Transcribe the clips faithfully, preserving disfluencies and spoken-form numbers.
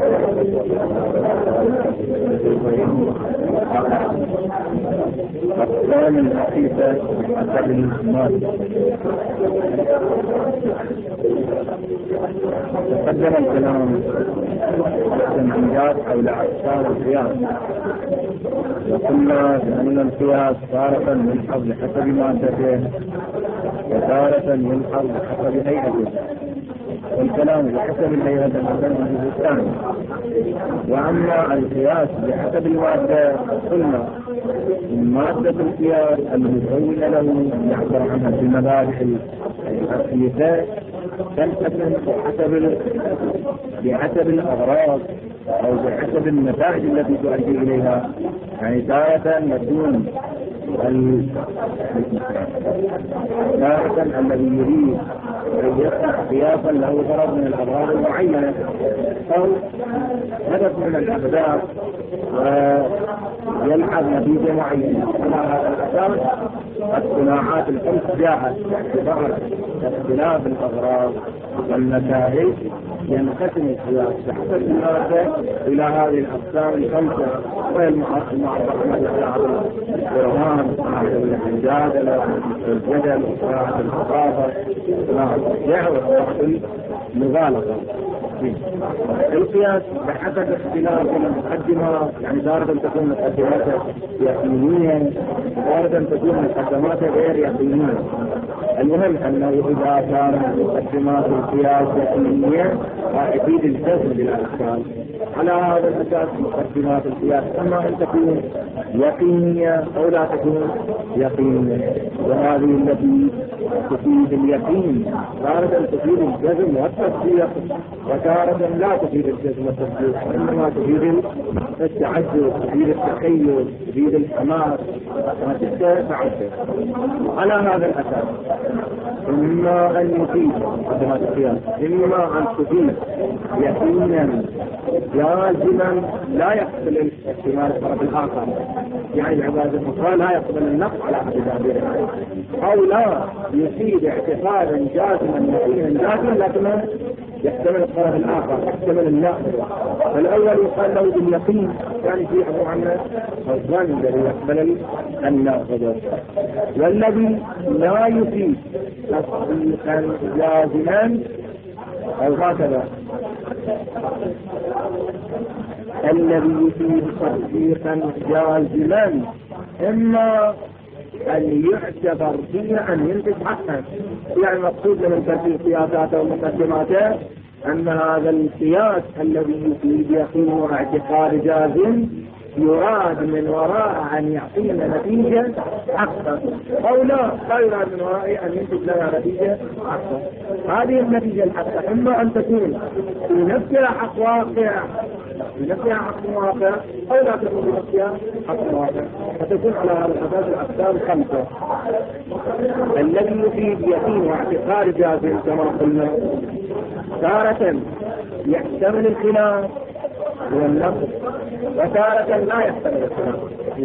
أقسام الحقيقة حسب المال. تقدم الكلام التنبيهات حول أقسام القياس، وقلنا بأن القياس تارة يلحظ بحسب مادته وتارة يلحظ بحسب هيئته، والكلام بحسب الهيئة مثلا الجزء الثاني. وأما القياس بحسب المادة قلنا مادة القياس المزول له يعبر عنها في المبادئ الأصلية تنقسم بحسب بحسب الأغراض أو بحسب النتائج التي تؤدي إليها. يعني تارة يكون تارة الذي يريد أن يفتح قياسا له غرض من الأغراض المعينة أو هدف من الأهداف ويلحظ نتيجة معينة. على هذا الأساس الصناعات الخمس جاءت باعتبار اختلاف الأغراض والنتائج ينقسم القياس بحسب المادة إلى هذه الأقسام الخمسة، وهي المعرفة بالساعة البرهان، صناعة الجادلة، الجدل، صناعة الخطابة، صناعة الشعر، وصناعة المغالطة. القياس بحسب اختلاف المقدمات، يعني تارة تكون مقدماته يقينية، تارة تكون مقدماته غير يقينية. المهم أنه إذا كان مقدمات القياس يقينية يفيد الجزم بالأحكام. على هذا الأساس مقدمات القياس أما أن تكون يقينية أو لا تكون يقينية، وهذه التي تفيد اليقين تارة تفيد الجزم والتصديق، وتارة لا تفيد الجزم والتصديق، إنما تفيد التعجب، تفيد التخيل، تفيد الحماس، ما تتعجب. على هذا الأساس إما أن يفيد مقدمات القياس إما أن تفيد يقينا لازما لا يقبل احتمال الطرف الآخر، يعني بعبارة أخرى لا يقبل النقص على أحد تعبيره، أو لا يفيد اعتقادا جازما يقينا جازما لكنه يحتمل الطرف الآخر، يحتمل النقص. فالأول يقال له باليقين، يعني في عبارة عنه الظن الذي يقبل النقص، والذي لا يفيد تصديقا جازما أو هكذا الذي يفيد تصديقا جازما إما أن يعتبر فيه أن ينتج حقا. يعني مقصود من ترتيب قياساته ومقدماته أن هذا القياس الذي يفيد يقين واعتقاد جازم يراد من وراء أن يعطينا نتيجة حقا، أو لا لا يراد من وراء أن ينتج لنا نتيجة حقا. هذه النتيجة الحقا إما أن تكون في نفسها حق واقع في نفسها حق واقع أو لا تكون في نفسها حق واقع، فتكون على هذا الأساس الأقسام خمسة. الذي يفيد يقين واعتقاد جازم كما قلنا تارة يحتمل الخلاف والنقص، وتارة لا يحتمل الخلاف.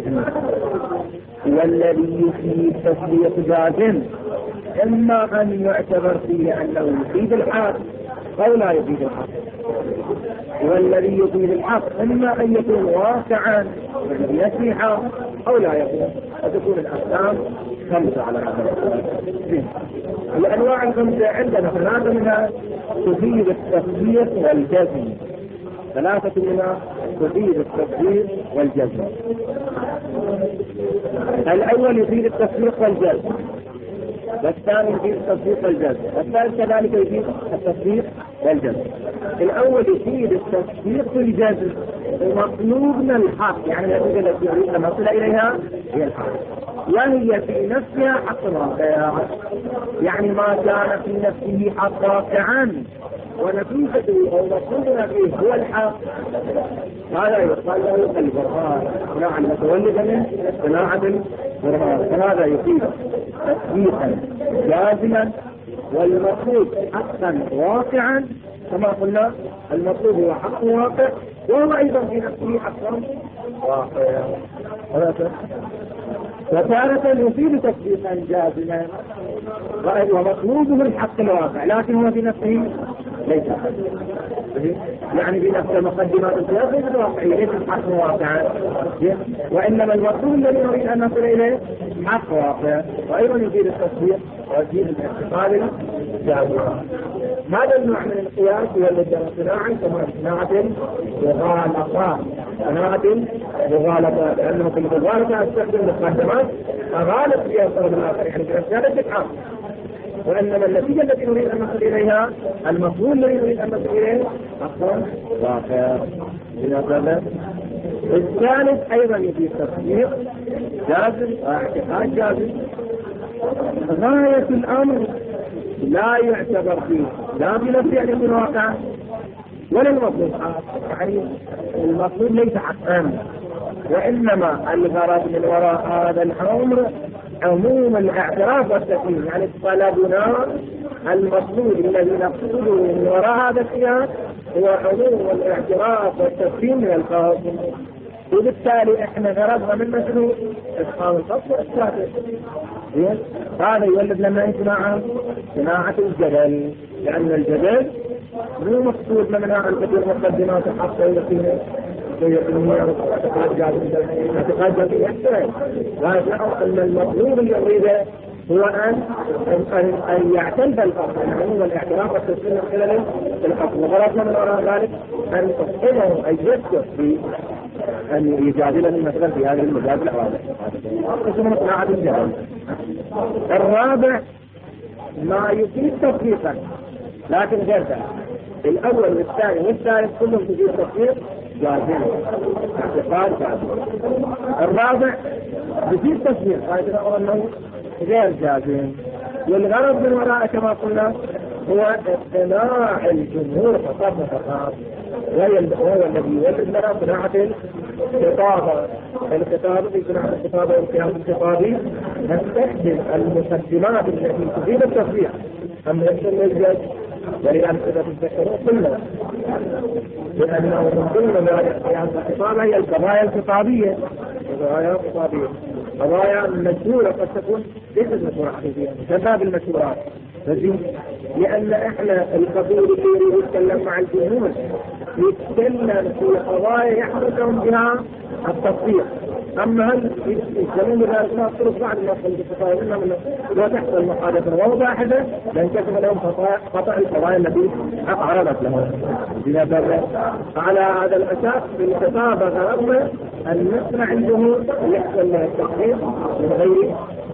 والذي يفيد تصديق جازم إما أن يعتبر فيه أنه يفيد الحق أو لا يفيد الحق، والذي يفيد الحق إما أن يكون واقعا يسمي حق أو لا يكون، فتكون الأقسام خمسة على هذا الأساس. الأنواع الخمسة عندنا ثلاثة منها تفيد التصديق والجزم، ثلاثة منها تفيد التصديق والجزم. الأول يفيد التصديق والجزم، والثاني يفيد التصديق والجزم، والثالث كذلك يفيد التصديق والجزم. الأول يفيد التصديق والجزم ومطلوب من الحق، يعني النتيجة التي يريد أن نصل إليها هي الحق، وهي في نفسها حق واقع، يعني ما كان في نفسه حق واقعا ونتيجته أو مطلوبنا فيه هو الحق، هذا يقال له البرهان، صناعة المتولدة من صناعة البرهان. فهذا يفيد تصديقا جازما والمطلوب حقا واقعا، كما قلنا المطلوب هو حق واقع وهو أيضا في نفسه حقا واقع. وتارة يفيد تصديقا جازما ومطلوبه الحق الواقع لكن هو في نفسه ليس يعني بنفس مقدمات القياس ليست واقعية، ليست حق واقعا، وإنما المطلوب الذي نريد أن نصل إليه حق واقع، وأيضا يفيد التصديق ويفيد الاعتقاد الجازم. هذا النوع من القياس هو الذي صناعة كما صناعة مغالطة، صناعة مغالطة، لأنه في المغالطة استخدم مقدمات أغالط فيها الطرف الآخر، يعني في أشياء تتعب. وإنما النتيجة التي نريد أن نصل إليها، المفهوم الذي نريد أن نصل إليه أصلا واقع. لنظرنا الثالث أيضا يفيد تصديق جازم واعتقاد جازم. غاية الأمر لا يعتبر فيه لا بنفس يعني من واقع ولا المطلوب حق، يعني المطلوب ليس حقا، وإنما الغرض من وراء هذا الأمر عموم الاعتراف والتسليم، يعني طلبنا المطلوب الذي نقصده من وراء هذا القياس هو عموم الاعتراف والتسليم من الخاص، وبالتالي احنا غرضنا من مشروع اسقاط الخط والاسقاط. هذا يولد لنا صناعة صناعة الجدل، لأن الجدل مو مقصود منها أن تكون مقدمات حتى يقينه ويقينه اعتقاد جاذب اعتقاد جاذب يحتاج، لكن أن المطلوب اللي يريده هو أن أن أن يعتمد الأصل، يعني هو الاعتراف والتسليم من خلال الأصل. وغرضنا من وراء ذلك أن تصحبه أن يذكر في أن يجادلني مثلا في هذه المجادلة الرابعة، اسمه صناعة الجدل. الرابع ما يفيد تطبيقا لكن غير ذلك. الأول والثاني والثالث كلهم تفيد تطبيق جازم، اعتقاد جازم. الرابع يفيد تطبيق هذا الأمر أنه غير جازم، والغرض من وراء كما قلنا هو اقتناع الجمهور فقط فقط، وهو الذي يولد لنا صناعة الخطابة. الخطابة في صناعة الخطابة والقياس الخطابي نستخدم المقدمات التي تفيد التصريح أم يحصل الجد، ولذلك إذا تتذكروا قلنا لأنه من ضمن ذلك قياس الخطابة هي القضايا الخطابية. القضايا الخطابية قضايا مشهورة قد تكون ليست مشهورة حقيقية، شباب المشهورات، لأن احنا القبول اللي يتكلم مع الجمهور يتكلم في قضايا يحدثهم بها التصديق. أما هل يتكلمون بذلك ما الطرق بعد ما يدخل بالقضايا إنما لا تحصل محادثة واضحة لانكشف لهم خطأ القضايا التي عرضت لهم. لذلك على هذا الأساس في الخطابة غرضنا أن نصنع الجمهور يحصل له التصديق من غير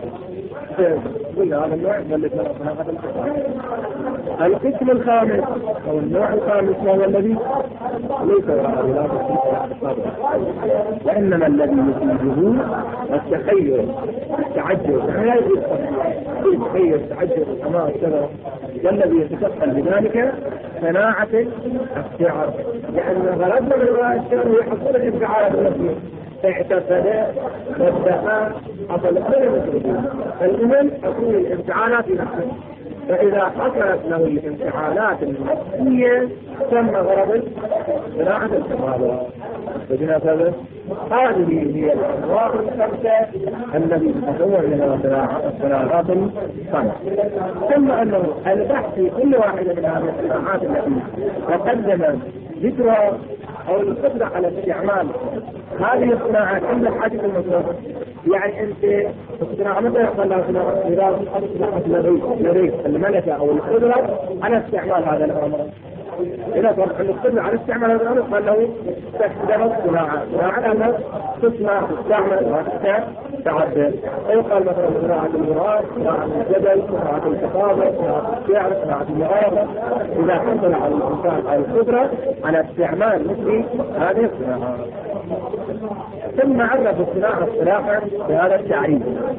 كل هذا النوع بلد هذا القسم. القسم الخامس أو النوع الخامس وهو الذي ليس وراء ولاده وإنما الذي يفيده التخيل التعجب، يعني لا يجب التخيل التعجب كما كذا، والذي يتشكل بذلك صناعة الشعر، لأن غرضنا من وراء الشعر هو يحصل الانفعالات التي اعتقد وادعى حصل غير مسلمين. المهم تكون الانفعالات نفسها، فإذا حصلت له الانفعالات النفسية تم غرض صناعة الخطابة. فبناء هذه هي الأنواع الخمسة التي تتكون من الصناعات الخمس. ثم أنه البحث في كل واحدة من هذه الصناعات التي تقدم ذكرها أو القدرة على استعمال هذه الصناعات عند الحاجة المطلوبة. يعني أنت الصناعة متى يحصل لها صناعة؟ إذا أصبحت لديك الملكة أو القدرة على استعمال هذا الأمر. إذا صار عندك قدرة على استعمال هذا الأمر قال له تستخدم الصناعة، صناعة أنها تصنع تستعمل وتتعدل. يقال مثلا صناعة المراد، صناعة الجبل، صناعة الخطابة، صناعة الشعر، صناعة المغاربة، إذا حصل على الإنسان على القدرة على استعمال مثل هذه الصناعة. ثم عرف الصناعة الصراحة بهذا التعريف: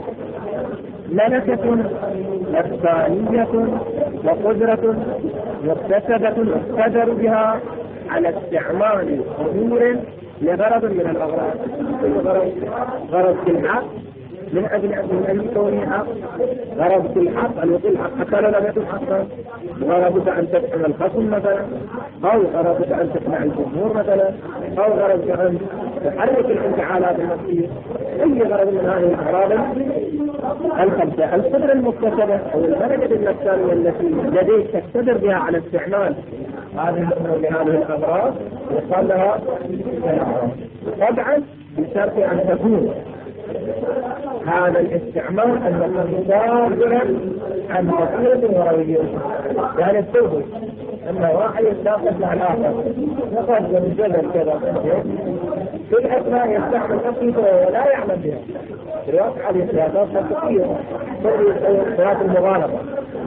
ملكة نفسانية وقدرة مكتسبة يقتدر بها على استعمال أمور لغرض من الأغراض. الغرض غرض في الحق من أجل أن يكون حق، غرض في الحق أن يكون حق حتى لو لم يكن حقا، غرضك أن تفهم الخصم مثلا، أو غرضك أن تقنع الجمهور مثلا، أو غرضك أن تحرك الانفعالات النفسية. أي غرض من هذه الأغراض الخمسة. القدرة المكتسبة أو الملكة النفسانية التي لديك تقتدر بها على استعمال هذه الأمور لهذه الأغراض يقال لها صناعة، طبعا بشرط أن تكون هذا الاستعمال أن يكون صادرا عن بصيرة وروية. يعني التوبة أن واحد يتناقض مع الآخر نقض من جبل كذا في الأثناء يستعمل نفسه ولا يعمل بها. في الواقع هذه سياسات منطقية تسوي سياسات المغالطة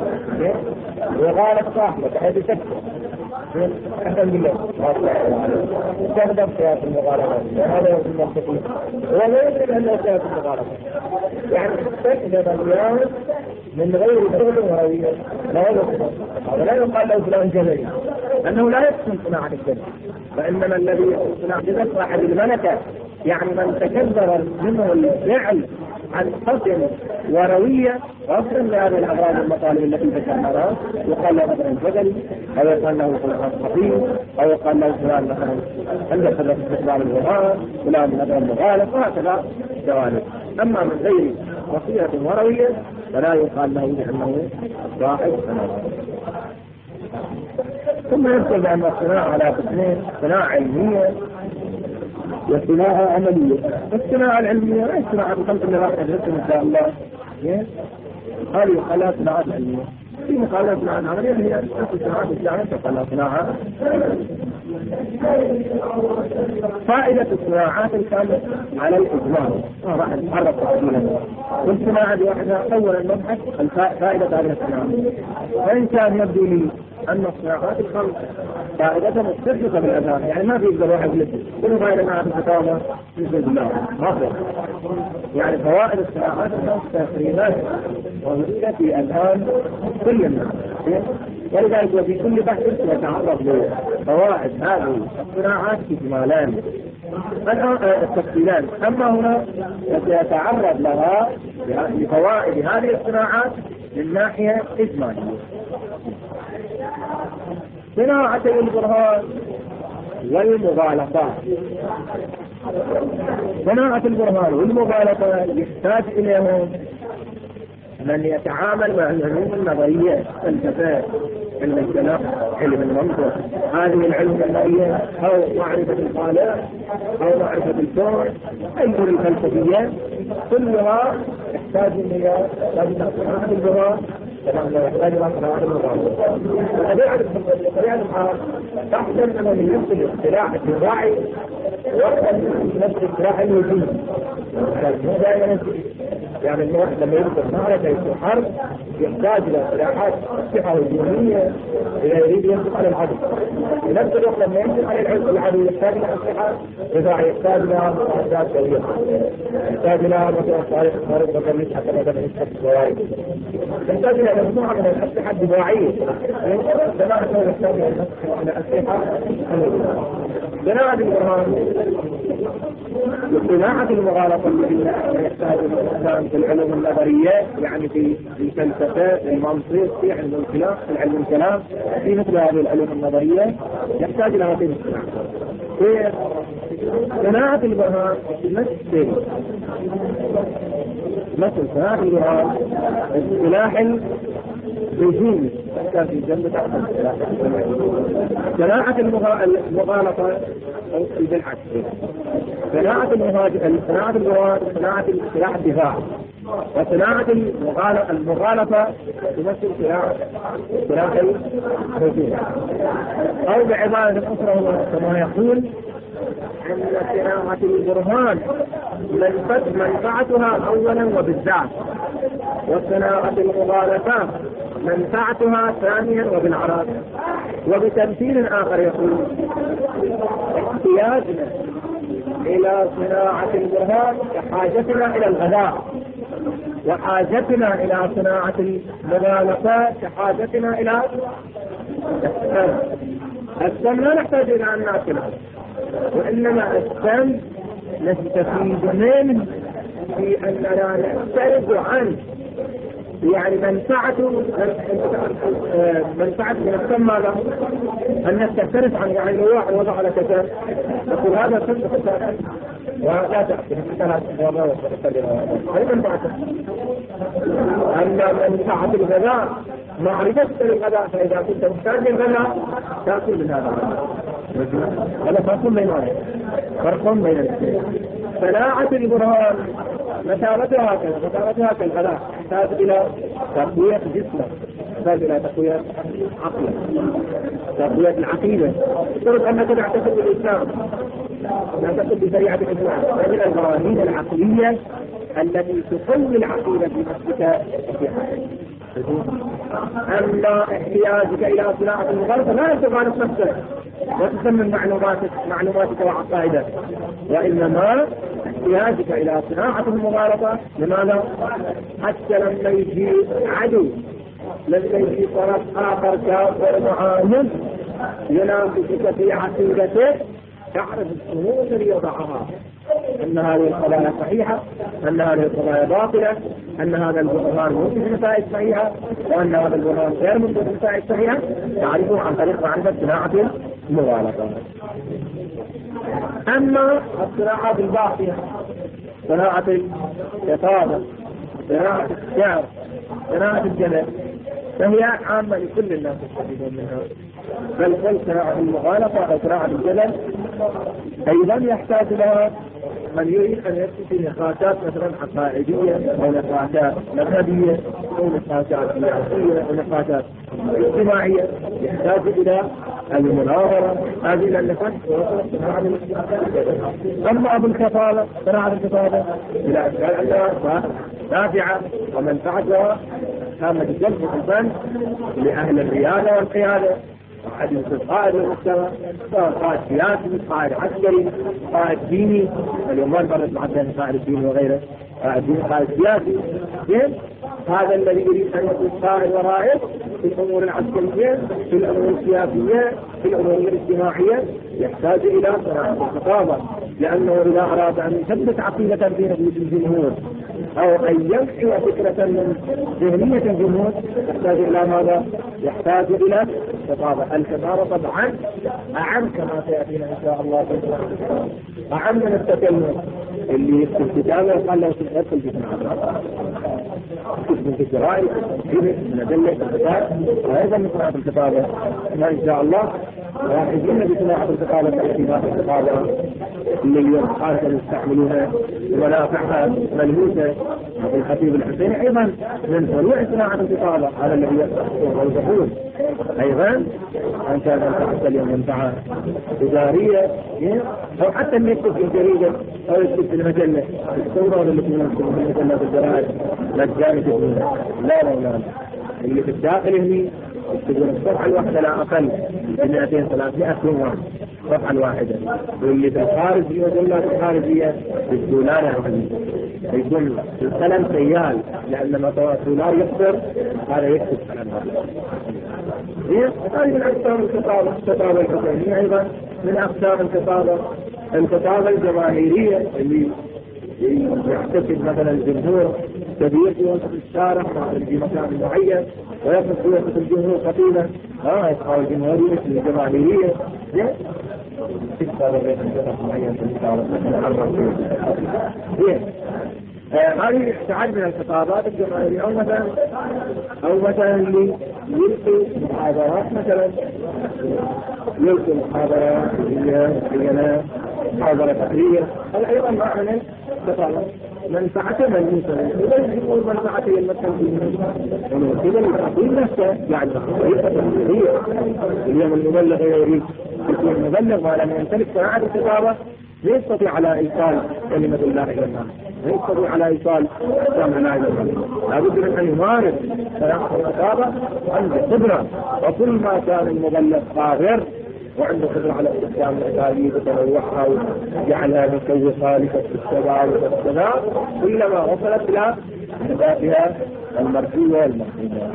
وغالط صاحبك هذه تكفر أحسن بالله استخدم سياسة المغالطة هذا هو المنطقي ولا يدري أنه سياسة المغالطة. يعني تستخدم اليوم من غير دخل وهوية لا يقصد هذا لا يقال له فلان جبلي أنه لا يقصد صناعة الجبل، فإنما الذي يقصد صناعة الجبل صاحب الملكة، يعني من تكبر منه الفعل عن قصد وروية وأصلا لهذه الأغراض والمطالب التي ذكرناها يقال له مثلا الجبل أو يقال له فلان خطيب أو يقال له فلان مثلا عنده خبرة في استقبال الغرار فلان مثلا مغالط وهكذا جوانب. أما من غير وصية وروية فلا يقال له بأنه صاحب صناعة. ثم يذكر بأن الصناعة على قسمين: صناعة علمية وصناعة عملية. الصناعة العلمية لا الصناعة الخمس اللي راح ندرسها إن شاء الله هذه يقال لها صناعة علمية. في مقالات صناعة عملية هي نفس الصناعات الإسلامية تقال لها صناعة. فائدة الصناعات الخمس على الإجمال راح نتعرف تفصيلا. كل صناعة بوحدها أولا نبحث فائدة هذه الصناعة، وإن كان يبدو لي أن الصناعات الخمس فائدتها مستفزة بالأذان، يعني ما في يقدر واحد يلبس كل فائدة معها في الفتاوى يجوز الله مصر. يعني فوائد الصناعات الخمس تقريبا وهي في أذهان كل الناس، ولذلك وفي كل بحث يتعرض لفوائد هذه الصناعات إجمالان التفصيلان. أما هنا يتعرض لها لفوائد هذه الصناعات من ناحية إجمالية. صناعة البرهان والمغالطات. صناعة البرهان والمغالطة يحتاج إليهم من يتعامل مع العلوم النظرية الفلسفة، علم الكلام، علم المنطق، هذه العلوم النظرية أو معرفة الخالق أو معرفة الكون، الأمور الفلسفية كلها تحتاج إلى صناعة البرهان يحتاج إلى صناعة المغالطة. طبيعة الحال تحصل من نفس الاختراع الدفاعي وقت نفس الاختراع الوجودي. يعني الواحد لما يدخل معركة يصير حرب يحتاج إلى سلاحات أسلحة هجومية إذا يريد ينطق على العدو. في نفس الوقت لما ينطق على العدو يحتاج إلى أسلحة دفاعية، يحتاج إلى أسلحة سريعة، يحتاج إلى مثلا صواريخ خارج بطريق حتى ما تبني تحت الصواريخ، يحتاج إلى مجموعة من الأسلحة الدفاعية. جماعة يحتاج إلى أسلحة صناعة البرهان. صناعة المغالطة التي يحتاج الإنسان في العلوم النظرية، يعني في الفلسفة، في المنطق، في علم الكلام، في علم الكلام، في مثل هذه العلوم النظرية يحتاج إلى هذه الصناعة. في صناعة البرهان مثل مثل صناعة البرهان السلاح الهجومي كان في جنب تحت السلاح. صناعة المغالطة أو بالعكس صناعة المهاجم صناعة البرهان صناعة سلاح الدفاع، وصناعة المغالطة تمثل سلاح سلاح الهجوم. أو بعبارة أخرى كما يقول أن صناعة البرهان منفعتها أولا وبالذات، وصناعة المغالطة منفعتها ثانيا وبالعراض. وبتمثيل آخر يقول احتياجنا إلى صناعة البرهان كحاجتنا إلى الغذاء، وحاجتنا إلى صناعة المغالطة كحاجتنا إلى السم. السم لا نحتاج إلى أن نأكله، وإنما السم نستفيد منه في أننا نحترز عنه، يعني منفعته منفعة من السم ماذا؟ أن نستفرس عن يعني لو واحد وضع على كتاب نقول هذا سم ولا تأكل ثلاث مرات هذه منفعته. أما منفعة الغذاء معرفة الغذاء، فإذا كنت محتاج للغذاء تأكل من هذا الغذاء. هذا فرق بين فرق بين الاثنين. صناعة البرهان مثابتها هكذا، مثابتها كالغذاء، تحتاج إلى تقوية جسمه، تحتاج إلى تقوية عقله، تقوية العقيدة. افترض أنك تعتقد بالإسلام، تعتقد بشريعة الإسلام، من البراهين العقلية التي تقوي العقيدة في نفسك وفي حياتك. أما احتياجك إلى صناعة المغالطة لا تغالط نفسك وتسمم معلوماتك معلوماتك وعقائدك، وإنما احتياجك إلى صناعة المغالطة. لماذا؟ حتى لما يجي عدو، لما يجي طرف آخر كافر معاند ينافسك في عقيدتك، تعرف الشروط التي يضعها، أن هذه القضايا صحيحة، أن هذه القضايا باطلة، أن هذا البرهان منتج نتائج صحيحة، وأن هذا البرهان غير منتج نتائج صحيحة. تعرفه عن طريق معرفة صناعة المغالطة. أما الصناعات الباطلة، صناعة الخطابة، صناعة الشعر، صناعة الجلد، فهي عامة لكل الناس يستفيدون منها. بل كل صناعة المغالطة أو صناعة الجلد أيضا يحتاج لها من يريد أن يكتب في نقاشات مثلا عقائدية أو نقاشات مذهبية أو نقاشات سياسية أو نقاشات اجتماعية، يحتاج إلى المناظرة، هذه إلى النقاش. أما بالخطابة، صناعة الخطابة إلى أشياء أنها نافعة ومنفعتها كانت جلب الفن لأهل الريادة والقيادة، أحد قائد المجتمع، قائد سياسي، قائد عسكري، قائد ديني. اليوم ما نفرق مع قائد الديني وغيره، قائد ديني، قائد سياسي. هذا الذي يريد أن يكون قائد ورائد في الأمور العسكرية، في الأمور السياسية، في الأمور الاجتماعية، يحتاج إلى صناعة الخطابة، لأنه إذا أراد أن يثبت عقيدة في نفوس الجمهور أو أن ينحي فكرة من ذهنية الجمهور، يحتاج إلى ماذا؟ يحتاج إلى الخطابة. الخطابة طبعا أعم كما سيأتينا إن شاء الله، أعم من التكلم اللي في الكتابة قال له تدخل في صناعة كتب في الجرائد، من أدلة الكتاب، وأيضا من صناعة الكتابة إن شاء الله. واحدين بصناعة الكتابة في الكتابة اللي اليوم حالة يستعملونها ومنافعها ملموسة. الخطيب الحسيني أيضا من فروع صناعة الكتابة، هذا الذي يقول أيضا أن كان منفعة اليوم منفعة إدارية، أو حتى اللي يكتب في الجريدة أو يكتب في المجلة الصورة اللي يكتب في المجلة في الجرائد مجاني تكتبونها. لا لا لا، اللي في الداخل هني يكتبون الصفحة الواحدة لا أقل من مئتين ثلاثمائة عنوان الصفحة الواحدة، واللي في الخارج في مجلات الخارجية بالدولار يعني يكون القلم سيال، لأن ما الدولار يكسر هذا يكتب قلم هذا. هذه من أقسام الخطابة. الخطابة الحسينية أيضا من أقسام الخطابة. الخطابة الجماهيرية اللي يحتفل مثلا الجمهور كبير في وسط الشارع في مكان معين ويقف في وسط الجمهور خطيبا، ها يتحول الجمهورية في الجماهيرية تكتب بين الجمهور معين في الشارع. هذه تعد من الخطابات الجماهيرية. أو مثلا أو مثلا اللي يلقي محاضرات، مثلا يلقي محاضرات هي محاضرة تقرير، هذا أيضا نوع من الخطابة. منفعته ملموسة، إذا يقول منفعته المكان في كذا يقول نفسه يعني هي اليوم المبلغ يريد يكون مبلغ ما لم يمتلك صناعة الخطابة لا يستطيع على إيصال كلمة الله إلى الناس، لا يستطيع على إيصال أحكام الله إلى الناس. لابد من أن يمارس صناعة الخطابة عنده خبرة، وكل ما كان المبلغ قادر وعنده خبرة على استخدام الأساليب وتنوعها وجعلها مكوفة لكسب الشباب والشباب، كلما وصلت إلى أهدافها المرجوة والمطلوبة.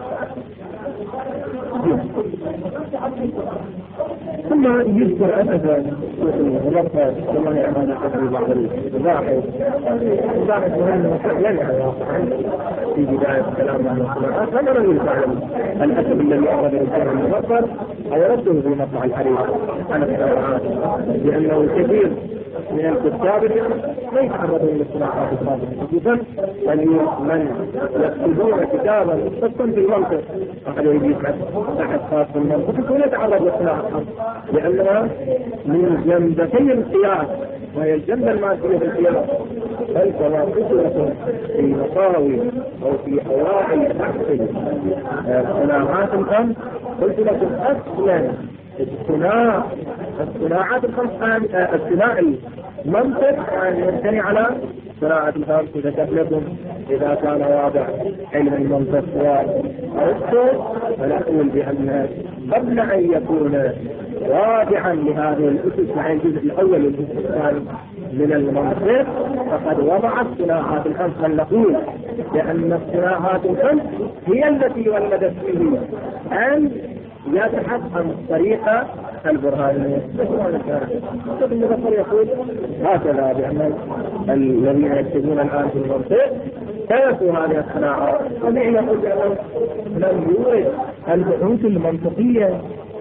ثم يذكر أسفا ورفع كما يعمل في بعض الباحث الباحث مهم ينهى في بداية كلام عن الصلاة. فما رجل تعلم الأسف الذي أخذ الإنسان المفكر أو رده في مطلع الحريق عن السماعات، لأنه كثير من الكتاب ما يتعرضون للصناعات الخاصة، خصوصا من يكتبون كتابا مختصا في المنطق، أحد يجيب تحت خاص في المنطق يكون يتعرض للصناعات الخاصة، لأنها من جنبتي القياس، وهي الجنبة المادية في القياس. بل كما قلت لكم في مصاوي أو في أوراق البحث الصناعات الخمس، قلت لكم أصلا الصناعة الصناعات الخمس الصناعة المنطق يعني يمتني على صناعة الخمس. وذكرت لكم إذا كان واضع علم المنطق وأرسطو فنقول بأن قبل أن يكون واضعا لهذه الأسس مع الجزء الأول والجزء الثاني من المنطق فقد وضع الصناعات الخمس. فنقول لأن الصناعات الخمس هي التي ولدت فيه أن يبحث عن الطريقة البرهانية. ابن بطل يقول هكذا بأن الذين يكتبون الآن في المنطق تركوا هذه الصناعات. طبيعي يقول بأنه لم يورد البحوث المنطقية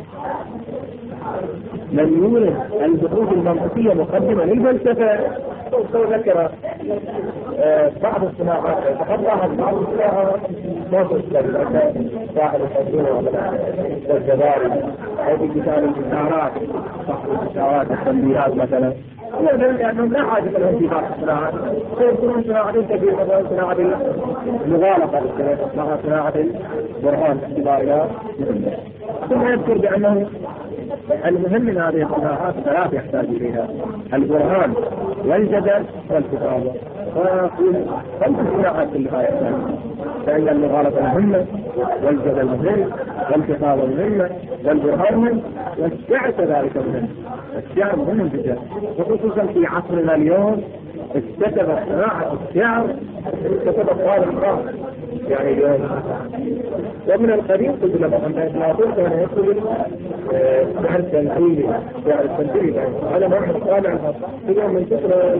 من يورد البحوث المنطقية مقدمة للفلسفة. ذكر بعض الصناعات تقطعها بعض الصناعات موضوع صاحب الحضور والجباري أو في كتاب الإشارات صاحب الإشارات التنبيهات مثلا، لأنهم لا حاجة لهم في بعض الصناعات. سيكونون صناعة كثيرة مثلا صناعة المغالطة مع صناعة البرهان باعتبارها مهمة. ثم يذكر بأنه المهم من هذه الصناعات ثلاث يحتاج إليها: البرهان والجدل والكتابة. ويقول خمس صناعات كلها يحتاج، فإن المغالطة مهمة، والجدل مهم، والكتابة مهمة، والبرهان مهم، والشعر كذلك مهم. الشعر مهم جدا، وخصوصا في عصرنا اليوم اكتسب صناعة الشعر اكتسب طالب الخاص يعني اليوم. ومن القديم قلت لكم أن أفلاطون كان يقول شعر التنزيلي، شعر التنزيلي هذا ما أحد طالع اليوم من كثرة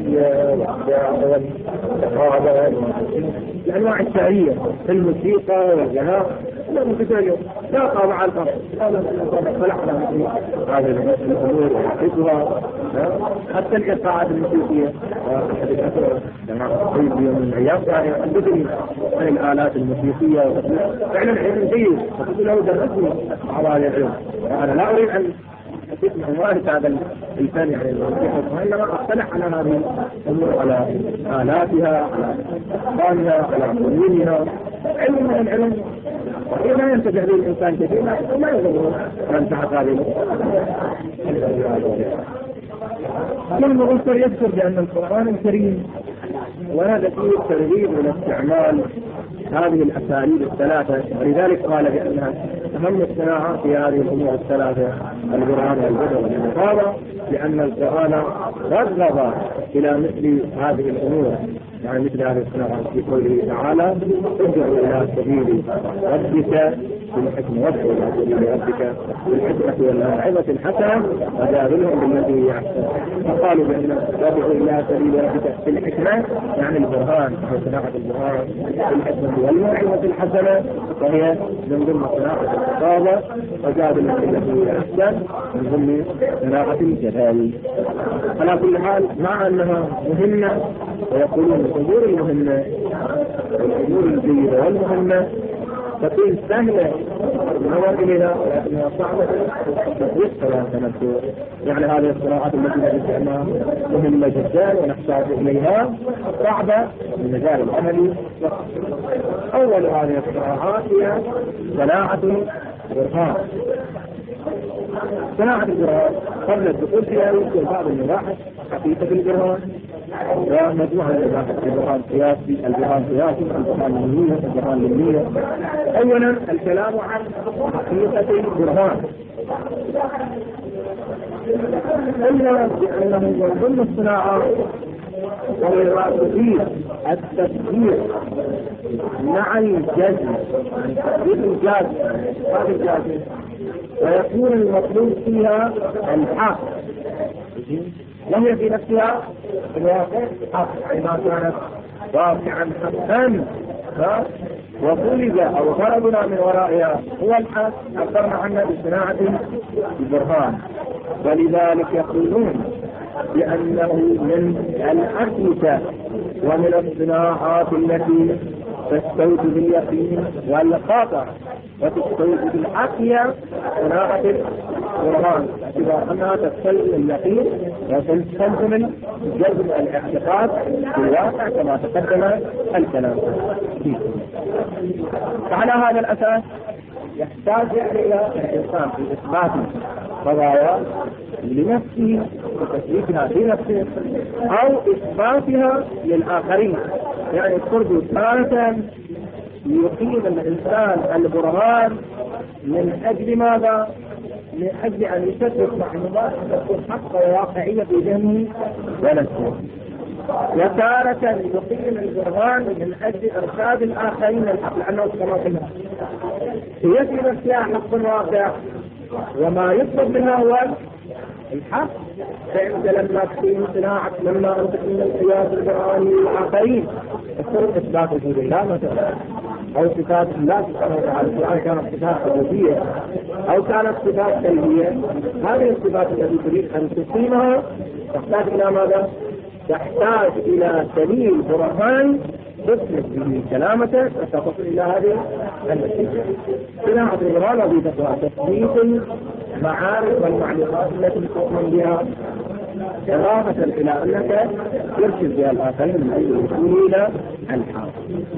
الأنواع الشعرية في الموسيقى والغناء لا متجاوز لا طابع الفرق هذا خلقنا هذه الأمور وحكمها. حتى الإيقاعات الموسيقية أحد الأثر طيب يوم من الأيام يعني أنبتني عن الآلات الموسيقية فعلا علم جيد وقلت له درسني أعضاء العلم. وأنا لا أريد أن أتكلم عن هذا الفن يعني الموسيقى، وإنما أقتنع على هذه الأمور، على آلاتها، على أحكامها، على قوانينها. علم من العلم وإذا ينتبه به الإنسان كثيرا وما يظهر من تحت هذه ثم الرسول يذكر بأن القرآن الكريم ورد فيه الترغيب إلى استعمال هذه الأساليب الثلاثة، ولذلك قال بأنها أهم الصناعات في هذه الأمور الثلاثة: البرهان والجدل والكتابة، لأن القرآن رغب إلى مثل هذه الأمور يعني مثل هذه الصناعات في قوله تعالى: ادعو إلى سبيل ربك بالحكمة وادعو إلى سبيل ربك بالحكمة والموعظة الحسنة وجادلهم بالتي هي أحسن. فقالوا بأن ادعو إلى سبيل ربك بالحكمة يعني البرهان أو صناعة البرهان، بالحكمة والموعظة الحسنة وهي من ضمن صناعة الخطابة، وجادلهم بالتي هي أحسن من ضمن صناعة الجدال. على كل حال مع أنها مهمة ويقولون الأمور المهمة والأمور الجيدة والمهمة تكون سهلة النظر إليها ولكنها صعبة تطبيق كما سنذكر. يعني هذه الصناعات التي نجد أنها مهمة جدا ونحتاج إليها صعبة من مجال العمل. أول هذه الصناعات هي صناعة البرهان. صناعة البرهان قبل الدخول فيها يذكر بعض المباحث: حقيقة البرهان ومجموعة المباحث: البرهان القياسي، البرهان القياسي، البرهان العلمية، البرهان العلمية. أولا الكلام عن حقيقة البرهان. قلنا بأنه من ضمن الصناعات وهي فيه التفكير مع الجزم، يعني تفكير الجازم هذا الجازم، ويكون المطلوب فيها الحق وهي في نفسها الواقع حق، إذا كانت واقعا حقا وطلب أو غرضنا من ورائها هو الحق أخبرنا عنها بصناعة البرهان. ولذلك يقولون بأنه من الأحدثة ومن الصناعات التي تستوجب اليقين والقاطع وتستوجب العقل صناعة القرآن، إذا أنها تستوجب اليقين وتستلزم جلب الاعتقاد في الواقع كما تقدم الكلام. فعلى هذا الأساس يحتاج إلى الإنسان في إثبات قضايا لنفسه وتثبيتها في نفسه أو إثباتها للآخرين. يعني القرد تارة يقيم الإنسان البرهان من أجل ماذا؟ من أجل أن يثبت معلومات تكون حقا وواقعية في ذهنه ونفسه، وتارة يقيم البرهان من أجل إرشاد الآخرين للحق، لأنه كما قلنا هي في نفسها حق واقع وما يطلب منها هو الحق. فإنت لما تقيم صناعة لما أن تقيم القياس القرآني للآخرين الصورة إثبات وجود الله مثلا، أو صفات الله سبحانه وتعالى، سواء كانت صفات حدوثية أو كانت صفات سلبية. هذه الصفات التي تريد أن تقيمها تحتاج إلى ماذا؟ تحتاج إلى دليل برهان تثبت به كلامته وتصل إلى هذه النتيجة. صناعة القرآن وظيفتها تثبيت المعارف والمعلومات التي تؤمن بها إضافة إلى أنك ترشد بها الآخرين من أجل الوصول إلى الحق.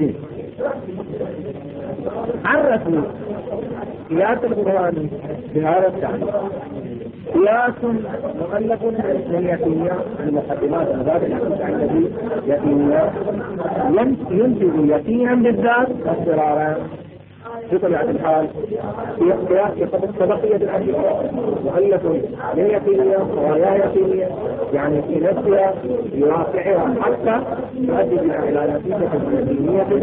عرفوا قياس القرآن بهذا التعريف: قياس مؤلف من اليقينية، المقدمات المبادئ التي يقينية ينتج يقينا بالذات واضطرارا. بطبيعة الحال قياس كبقية الأشياء مؤلف من يقينية وغاية يقينية، يعني في نفسها بواقعها حتى تؤدي إلى نتيجة يقينية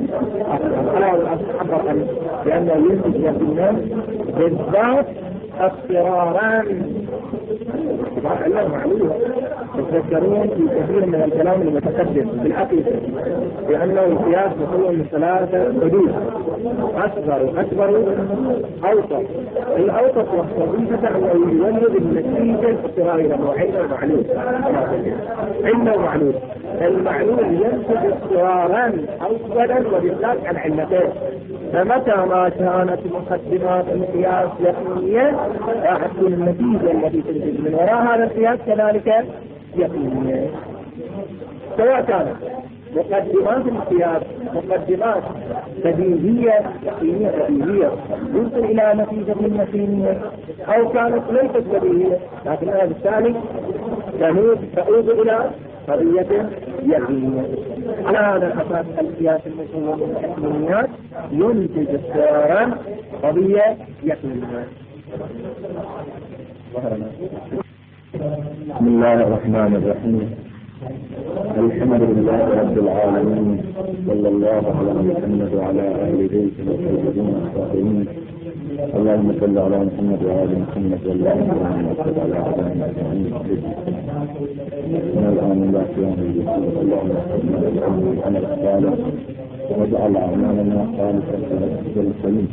حقا، لأنه ينتج يقينا بالذات اضطرارا. الله معلوم تذكرون في كثير من الكلام المتقدم بالعقل بأنه القياس مكون من ثلاثة حدود: أصغر وأكبر أوسط. الأوسط والوظيفة أنه يولد النتيجة اضطرارية وعلة ومعلوم. علة ومعلوم، المعلوم ينتج اضطرارا أولا وبالذات عن علتين. فمتى ما كانت مقدمات القياس يقينية راح تكون النتيجة التي تنتج من وراء هذا القياس كذلك يقينية. سواء كانت مقدمات القياس مقدمات بديهية يقينية بديهية يوصل إلى نتيجة يقينية، أو كانت ليست بديهية لكنها بالتالي تنوب تعود إلى قضية يقينية. على هذا الأساس القياس المشهور من اليقينيات ينتج اضطرارا قضية يقينية. بسم الله الرحمن الرحيم. الحمد لله رب العالمين، صلى الله على محمد وعلى آل بيته الطيبين الطاهرين. اللهم صل على محمد وآل محمد اللهم صل على آل محمد من الآن إلى قيام الدين. اللهم صل على العلم والعمل الصالح واجعل أعمالنا خالصة لوجهك الكريم.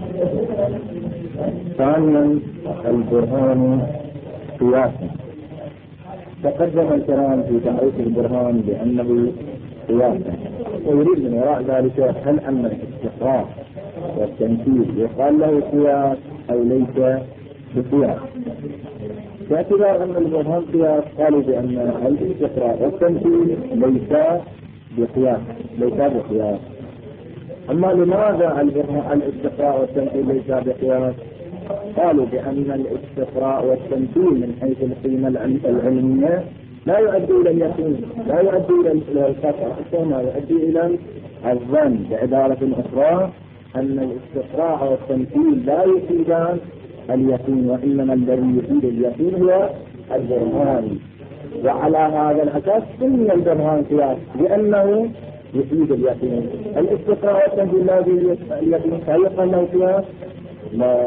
ثانيا البرهان قياسا. تقدم الكلام في تعريف البرهان بأنه قياسا، ويريد من وراء ذلك هل أن الاستقراء والتنفيذ يقال له قياس أو ليس بقياس. باعتبار أن البرهان قياس قالوا بأن الاستقراء والتنفيذ ليس بقياس ليس بقياس. أما لماذا الاستقراء والتنفيذ ليس بقياس؟ قالوا بأن الاستقراء والتنفيذ من حيث القيمة العلمية لا يؤدي إلى اليقين، لا يؤدي إلى القطع، ثم يؤدي إلى الظن. بعبارة أخرى أن الاستقراء والتنفيذ لا يفيدان اليقين، وإنما الذي يفيد اليقين هو البرهان. وعلى هذا الأساس سمي البرهان قياس لأنه يفيد اليقين. الاستقراء والتنفيذ لا يفيد اليقين، هل يقال له قياس؟ لا.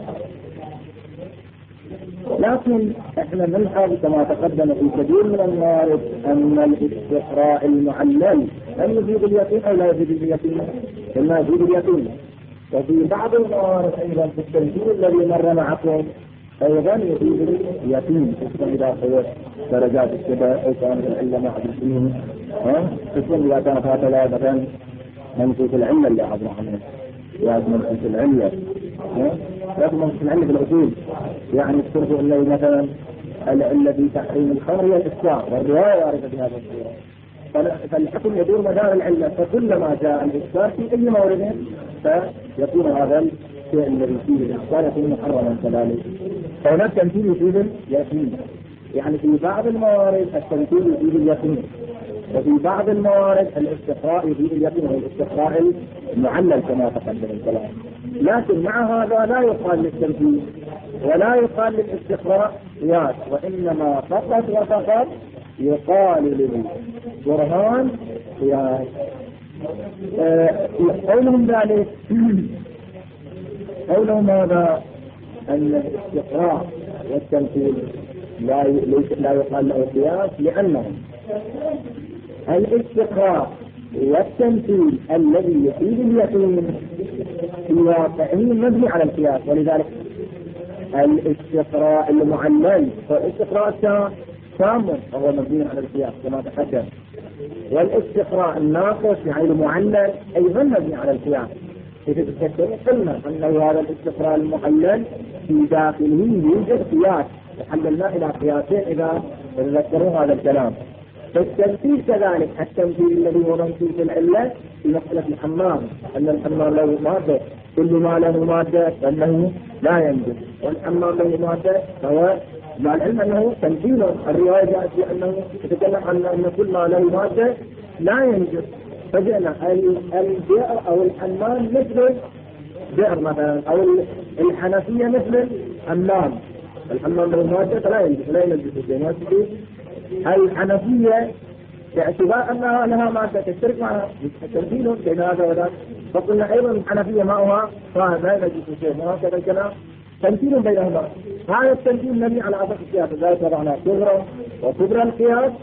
لكن احنا نلحظ كما تقدم في كثير من الموارد ان الاستقراء المعلل هل يفيد اليقين او لا يفيد اليقين؟ اما يفيد اليقين. وفي بعض الموارد ايضا في التنفيذ الذي مر معكم أيضا يفيد اليقين خصوصا إذا قوت درجات الشبه أو كانت العلة مع الدين، خصوصا إذا كانت هكذا مثلا منصوص العلة اللي عبر عنه لازم منصوص العلة لازم منصوص العلة في الأصول، يعني الصرف إنه مثلا العلة في تحريم الخمر هي الإسكار والرواية واردة في هذا الصورة، فالحكم يدور مدار العلة، فكلما جاء الإسكار في أي مورد فيكون هذا الشيء الذي فيه الإسكار يكون محرما كذلك. فهناك تمثيل يفيد اليقين، يعني في بعض الموارد التمثيل يفيد اليقين، وفي بعض الموارد الاستقراء يفيد اليقين والاستقراء المعلل كما تقدم الكلام. لكن مع هذا لا يقال للتمثيل ولا يقال للاستقراء قياس، وإنما فقط وفقط يقال للبرهان قياس. أه قولهم ذلك قولهم هذا أن الاستقراء والتمثيل لا لا يقال له قياس، لأنهم الاستقراء والتمثيل الذي يفيد اليقين في واقعه مبني على القياس، ولذلك الاستقراء المعلل والاستقراء التام وهو مبني على القياس كما تقدم، والاستقراء الناقص يعني المعلل أيضا مبني على القياس. إذا تذكرون قلنا أن هذا الاستقراء المعلل في داخله يوجد قياس، وحللنا إلى قياسين إذا تذكرون هذا الكلام. فالتمثيل كذلك، التمثيل الذي هو منصوص العلة في مسألة الحمام، أن الحمام له مادة، كل ما له مادة فإنه لا ينجس، والحمام له مادة فهو مع العلم أنه تمثيل. الرواية جاءت بأنه يتكلم عن أن كل ما له مادة لا ينجس، فجئنا البئر أو الحمام مثل بئر مثلا، أو الحنفية مثل الحمام، الحمام له مادة فلا ينجس لا ينجس الجنات. الحنفية باعتبار أنها لها مادة تشترك معها تمثيل بين هذا وذاك، فقلنا أيضا الحنفية ماؤها طاهر لا ينجس شيء، وهكذا الكلام تمثيل بينهما. هذا التمثيل مبني على أساس القياس، ذلك وضعنا صغرى وكبرى القياس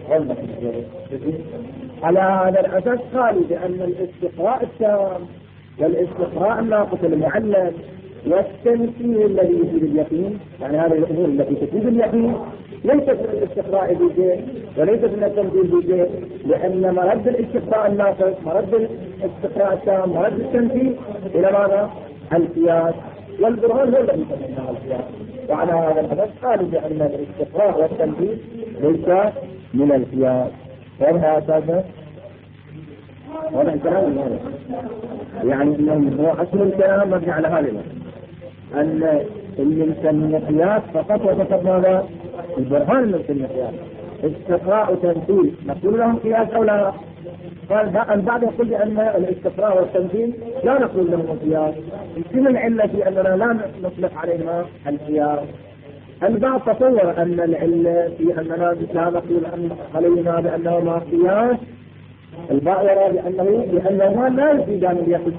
على هذا الأساس. قالوا بأن الاستقراء التام والاستقراء الناقص المعلل والتمثيل الذي يفيد اليقين، يعني هذه الأمور التي تفيد اليقين ليست من الاستقراء بشيء وليست من التمثيل بشيء، لأن مرد الاستقراء الناقص مرد الاستقراء التام مرد التمثيل إلى ماذا؟ القياس، والبرهان هو الذي يسمى القياس. وعلى هذا الأساس قالوا بأن الاستقراء والتمثيل ليس من القياس. وهذا أساسا هذا الكلام يعني انه هو اصل الكلام مبني على هذا ان اللي نسميه قياس فقط وفقط ماذا؟ البرهان اللي نسميه قياس. استقراء وتمثيل نقول لهم قياس او لا؟ قال البعض يقول بان الاستقراء والتمثيل لا نقول لهم قياس، يمكن العله في اننا لا نطلق عليها القياس. البعض تصور ان العله في اننا لا نقول عليهما بانهما قياس، البعض يرى بأنه لأنهما لا يفيدان اليقين.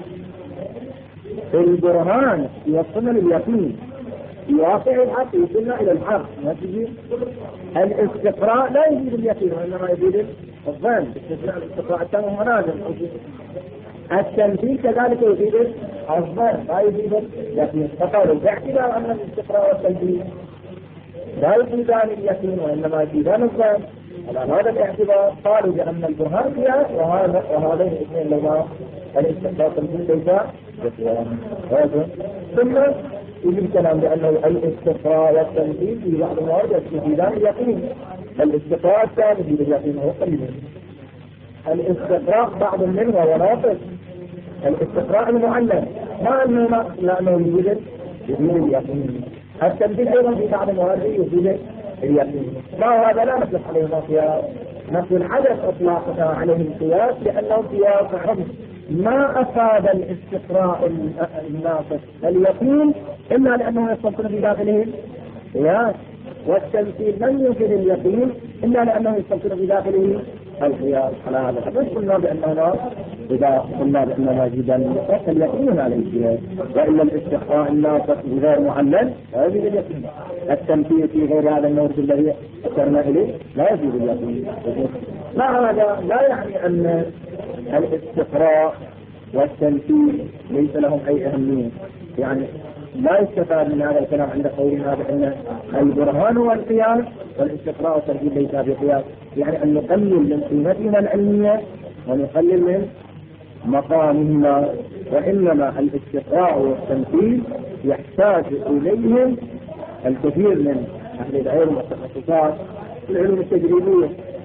البرهان يوصلنا لليقين، في واقع الحق يوصلنا إلى الحق. الاستقراء لا يفيد اليقين وإنما يفيد الظن، باستثناء الاستقراء التام ومنازل. التمثيل كذلك يفيد الظن لا يفيد اليقين. فقالوا باعتبار أن الاستقراء والتمثيل لا يفيدان اليقين وإنما يفيدان الظن، على هذا الاعتبار قالوا بأن البرهان قياس، وهذا وهذين الاثنين لما الاستقراء والتمثيل ليس بقياس. ثم يجب الكلام بأنه الاستقراء والتمثيل في بعض الموارد يفيدان اليقين. الاستقراء الثاني يفيد اليقين وهو قليل. الاستقراء بعض منه وهو ناقص. الاستقراء المعلل ما انه ناقص لانه يوجد يفيد اليقين. التمثيل ايضا في بعض الموارد يفيد اليقين. ما هذا لا نطلق عليهما قياس، نقول عدم اطلاقنا عليهم قياس لانهم قياس ما افاد الاستقراء الناقص اليقين الا لانه يستلزم في داخله قياس، والتمثيل لم يفيد اليقين الا لانه يستلزم في داخله القياس. على هذا الحديث قلنا باننا اذا قلنا باننا جدا نطلق اليقين على القياس، والا الاستقراء الناقص غير معلل لا يفيد اليقين. التمثيل في غير هذا المورد الذي اشرنا اليه لا يفيد اليقين. مع هذا لا يعني ان الاستقراء والتمثيل ليس لهم اي اهميه، يعني لا يستفاد من هذا الكلام عند قولنا بأن البرهان هو القياس والاستقراء والترهيب ليس بقياس، يعني أن نقلل من قيمتهما العلمية ونقلل من مقامهما، وإنما الاستقراء والتنفيذ يحتاج إليهم الكثير من أهل العلم والتخصصات في العلوم التجريبية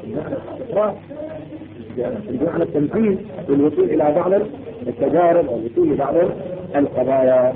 بمعنى التنفيذ والوصول إلى بعض التجارب والوصول إلى بعض القضايا.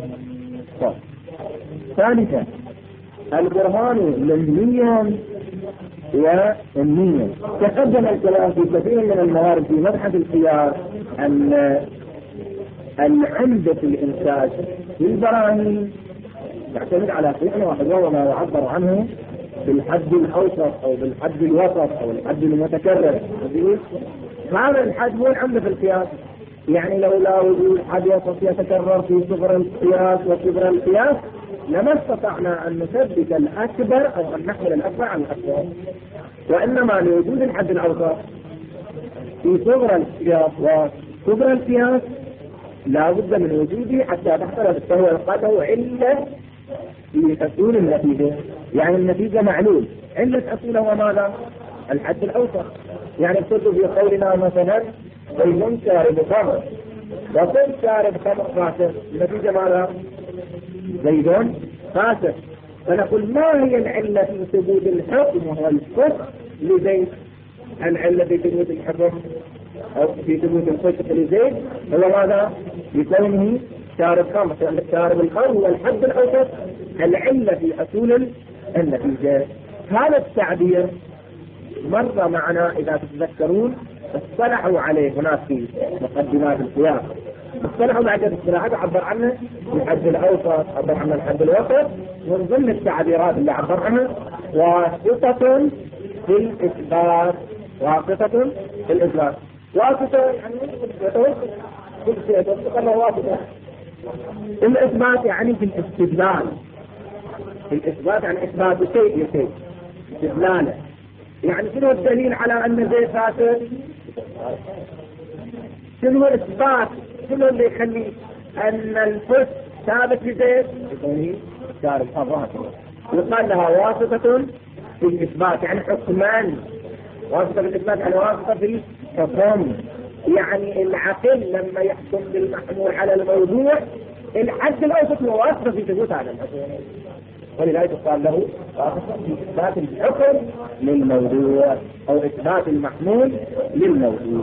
ثالثا البرهان لمنيا وأمنيا. تقدم الكلام في كثير من الموارد في مبحث القياس أن العمدة في الإنتاج للبراهين تعتمد على شيء واحد وهو ما يعبر عنه بالحد الأوسط أو بالحد الوسط أو الحد المتكرر. هذا الحد هو العمدة في القياس، يعني لو لا وجود حد وسط يتكرر في صغر القياس وكبر القياس لما استطعنا أن نثبت الأكبر أو أن نحمل الأكبر عن الأكبر، وإنما لوجود الحد الأوسط في صغر القياس وكبر القياس لا بد من وجوده حتى تحصل بالتهوى القاده علة في أصول النتيجة. يعني النتيجة معلول، علة أصوله وماذا؟ الحد الأوسط. يعني اكتبوا في قولنا مثلا زيد شارب خمر وكل شارب خمر فاسد، النتيجة ماذا؟ زيد فاسد. فنقول ما هي العلة في ثبوت الحكم وهو الفسق لزيد؟ العلة في ثبوت الحكم أو في ثبوت الفسق لزيد هو ماذا؟ بكونه شارب خمر، لأن شارب الخمر هو الحد الأوسط العلة في أصول النتيجة. هذا التعبير مر معنا إذا تتذكرون، اصطلحوا عليه هناك في مقدمات القياس، اصطلحوا بعد الاصطلاحات عبر عنه الحد الأوسط، عبر عنه الحد الوسط، من ضمن التعبيرات اللي عبر عنها واسطة في الإثبات. واسطة في الإثبات، واسطة يعني يتوسط كل شيء يتوسط له واسطة. الإثبات يعني في الاستدلال، في الإثبات يعني إثبات شيء لشيء استدلاله. يعني شنو الدليل على أن زيد فاسد؟ شنو الإثبات؟ شنو اللي يخلي أن الفسق ثابت لزيد؟ يكون شارب خمر. يقال لها واسطة في الإثبات، يعني حكمان. واسطة في الإثبات يعني واسطة في الحكم، يعني العقل لما يحكم بالمحمول على الموضوع الحد الأوسط هو واسطة في ثبوت هذا الحكم، ولذلك قال له واسطة في إثبات الحكم للموضوع أو إثبات المحمول للموضوع.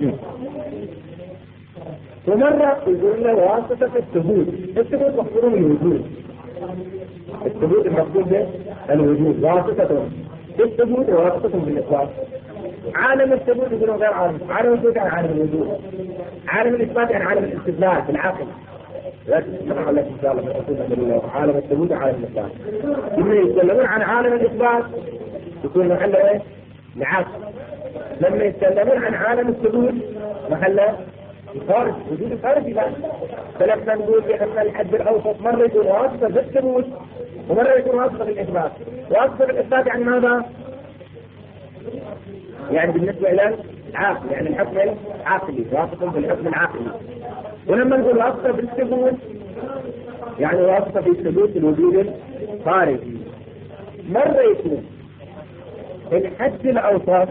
ومرة يقول له واسطة في الثبوت. الثبوت مقصود من الوجود، الثبوت المقصود به الوجود، واسطة في الثبوت وواسطة في الإثبات. عالم الثبوت يقولون غير عالم، عالم الثبوت يعني عالم الوجود، عالم الإثبات يعني عالم الاستدلال بالعقل. لكن نحن لك إن شاء الله عالم الثبوت وعالم الإثبات. لما يتكلمون عن عالم الإثبات يكون محله إيه؟ العقل. لما يتكلمون عن عالم الثبوت محله الخارج، وجود الخارج بقى. فلما نقول بأن الحد الأوسط مرة يكون واسطة في الثبوت ومرة يكون واسطة في الإثبات. واسطة في الإثبات يعني ماذا؟ يعني بالنسبة إلى العقل، يعني الحكم العقلي، واسطة في الحكم العقلي. ولما نقول واسطة في الثبوت يعني واسطة في الثبوت الوجود الخارجي. مرة يكون الحد الأوسط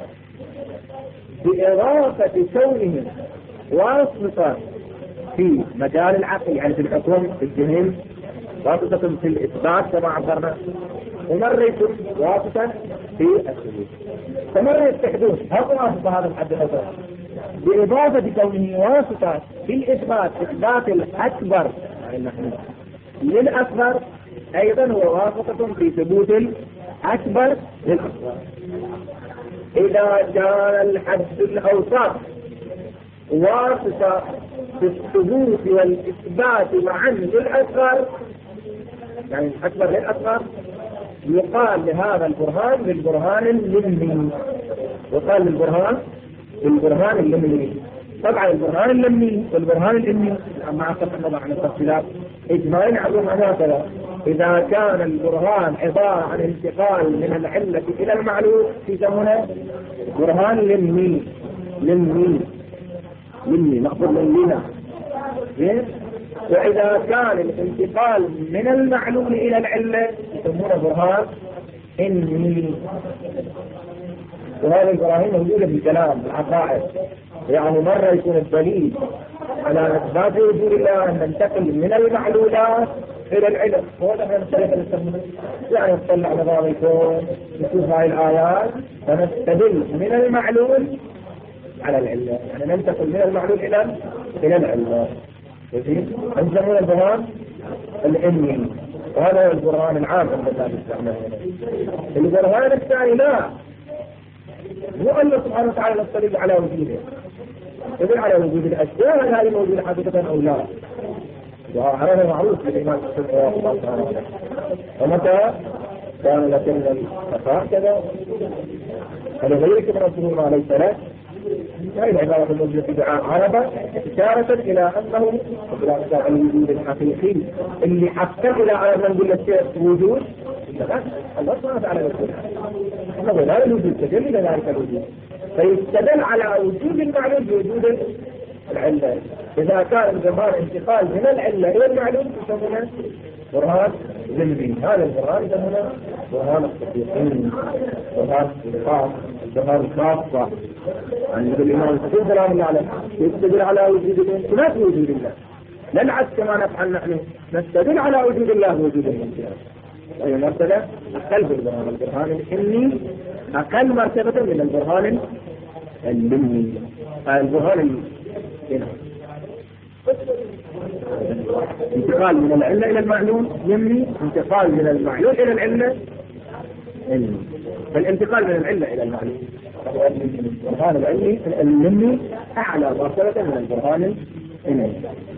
بإضافة كونه واسطة في مجال العقل، يعني في الحكم في الجهل، واسطة في الإثبات كما عبرنا، ومرة يكون واسطة في الثبوت. فمرة يتحدون هذا واسطة هذا الحد الأوسط بإضافة كونه واسطة في الإثبات، إثبات الأكبر للأكبر، أيضا هو واسطة في ثبوت الأكبر للأكبر. إذا كان الحد الأوسط واسطة في الثبوت والإثبات معا للأكبر، يعني الأكبر للأكبر، يقال لهذا البرهان بالبرهان اللمي. يقال للبرهان بالبرهان اللمي. طبعا البرهان اللمي والبرهان اللمي مع تفصيل عن التفصيلات اجمالين علوم هكذا. إذا كان البرهان عبارة عن انتقال من العلة إلى المعلوم يسمونه برهان لمي. لمي لمي نأخذ من لنا. وإذا كان الانتقال من المعلول إلى العلة يسمونه برهان إني. وهذه البراهين موجودة في الكلام العقائد، يعني مرة يكون الدليل على إثبات وجود الله أن ننتقل من المعلولات إلى العلم، وهذا احنا نستطيع نسميه يعني نطلع نظام الكون نشوف هاي الآيات فنستدل من المعلول على العلة، يعني ننتقل من المعلول إلى إلى العلة. نسميه البرهان العلمي، وهذا هو البرهان العام عند الناس يستعملونه. البرهان الثاني لا، مو الله سبحانه وتعالى نستدل على وجوده، نستدل على وجود الأشياء هل هذه موجودة حقيقة أو لا. وهذا معروف في الإيمان بالله سبحانه وتعالى. ومتى كان لكن الخفاء كذا فلغيرك من رسول الله ليس له. هذه العبارة الموجودة في دعاء عربة إشارة إلى أنه إلى الوجود الحقيقي اللي حقق إلى على من نقول الشيء وجود الله سبحانه وتعالى يقول أنه لا الوجود تجل إلى ذلك الوجود، فيستدل على وجود المعلوم بوجود العلة. إذا كان الجمال انتقال من العلة إلى المعلوم يسمونه برهان ذنبي. هذا البرهان يسمونه برهان الصديقين، برهان الخاص، البرهان الخاصة. يعني الإمام الحسين سلام الله عليه يستدل على وجود الله لا وجود الله، لا العكس كما نفعل نحن نستدل على وجود الله وجود الإنسان. أي مرتبة أقل في البرهان، البرهان الحلمي أقل مرتبة من البرهان اللمي. البرهان هنا انتقال من العلة إلى المعلوم يمني، انتقال من المعلوم إلى العلة علمي. فالانتقال من العلة إلى المعلوم البرهان العلمي اللمي أعلى مرتبة من البرهان العلمي.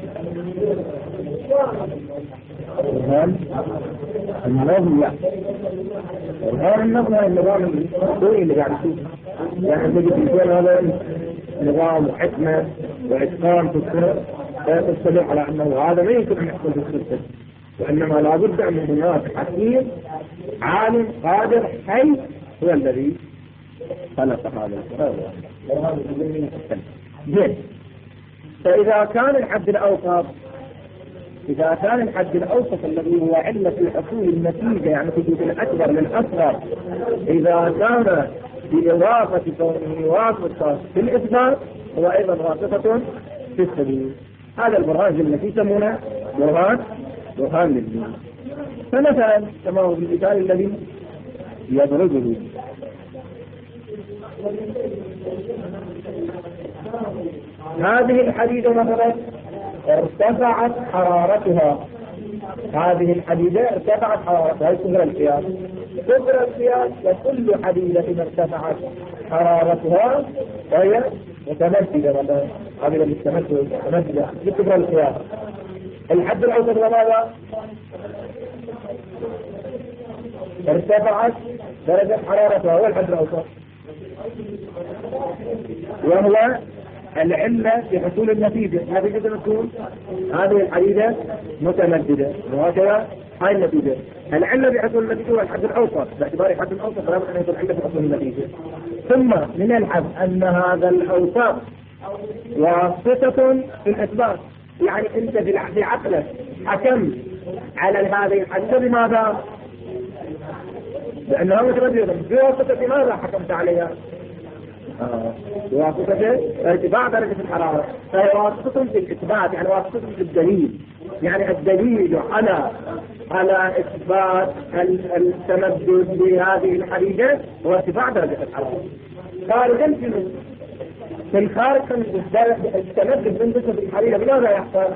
برهان النظم لا، برهان النظم هو النظام الدولي اللي قاعد يشوف، يعني تجد يكون هذا نظام وحكمة وإتقان في السنة فيستدل على أنه هذا ما يمكن أن يحصل في السنة، وإنما لابد أن هناك حكيم عالم قادر حي هو الذي خلق هذا السنة. فإذا كان الحد الأوسط إذا كان الحد الأوسط الذي هو علة في حصول النتيجة، يعني وجود الأكبر للأصغر، إذا كان بإضافة كونه واسطة في الإثبات هو أيضا واسطة في السبيل. هذا البرهان الذي يسمونه برهان برهان للدين. فمثلا كما هو بالمثال الذي يضربه هذه الحديدة مثلا ارتفعت حرارتها، هذه الحديدة ارتفعت حرارتها، هي كبرى القياس. كبرى القياس وكل حديدة ارتفعت حرارتها وهي متمددة، مثلا حديدة متمددة لكبرى القياس. الحد الأوسط ماذا؟ ارتفعت درجة حرارتها، هو الحد الأوسط، وهو العلة في حصول النتيجة. النتيجة تكون هذه الحديدة متمددة، وهكذا هاي النتيجة. العلة في حصول النتيجة هو الحد الأوسط، باعتبار الحد الأوسط لا بد أن يكون العلة في حصول النتيجة. ثم من الحد أن هذا الأوسط واسطة في الإثبات، يعني أنت في عقلك حكم على هذه الحديدة بماذا؟ لأنها متمددة، بواسطة ماذا حكمت عليها؟ واسطة ارتفاع درجة الحرارة، فهي واسطة في الإثبات، يعني واسطة في الدليل، يعني الدليل على على إثبات التمدد بهذه الحديدة هو ارتفاع درجة الحرارة. خارجا في الخارج التمدد من درجة الحرارة بماذا يحصل؟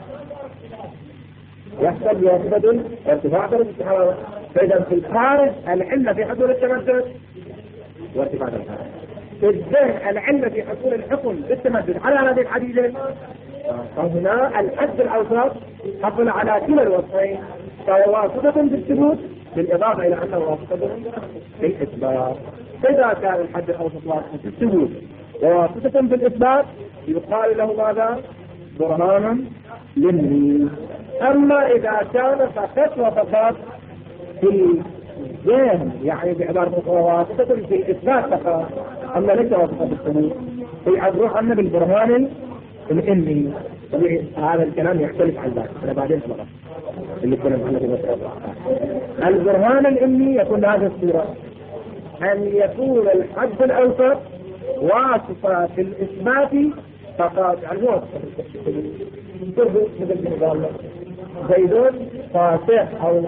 يحصل بواسطة ارتفاع درجة الحرارة. فإذا في الخارج العلة في حصول التمدد وارتفاع درجة الحرارة. في الذهن العلة في حصول الحكم بالتمدد على هذه الحديدة، فهنا الحد الأوسط حصل على كلا الوصفين، فهو واسطة بالثبوت بالإضافة إلى أنه واسطة بالإثبات. فإذا كان الحد الأوسط واسطة بالثبوت وواسطة بالإثبات يقال له ماذا؟ برهان لمي. أما إذا كان فقط وفقط في الذهن، يعني بعبارة واسطة في الإثبات فقط، أما ليس واسطة بالثبوت، فيعبروه عنه بالبرهان العلمي. هذا الكلام يختلف عن ذلك، أنا بعدين أمر اللي كنا عنه في مسألة. البرهان العلمي يكون بهذه الصورة، أن يكون الحد الأوسط واصفة في الإثبات فقط، يعني واصفة في التشبيه مثل ما قال زيدون فاسح أو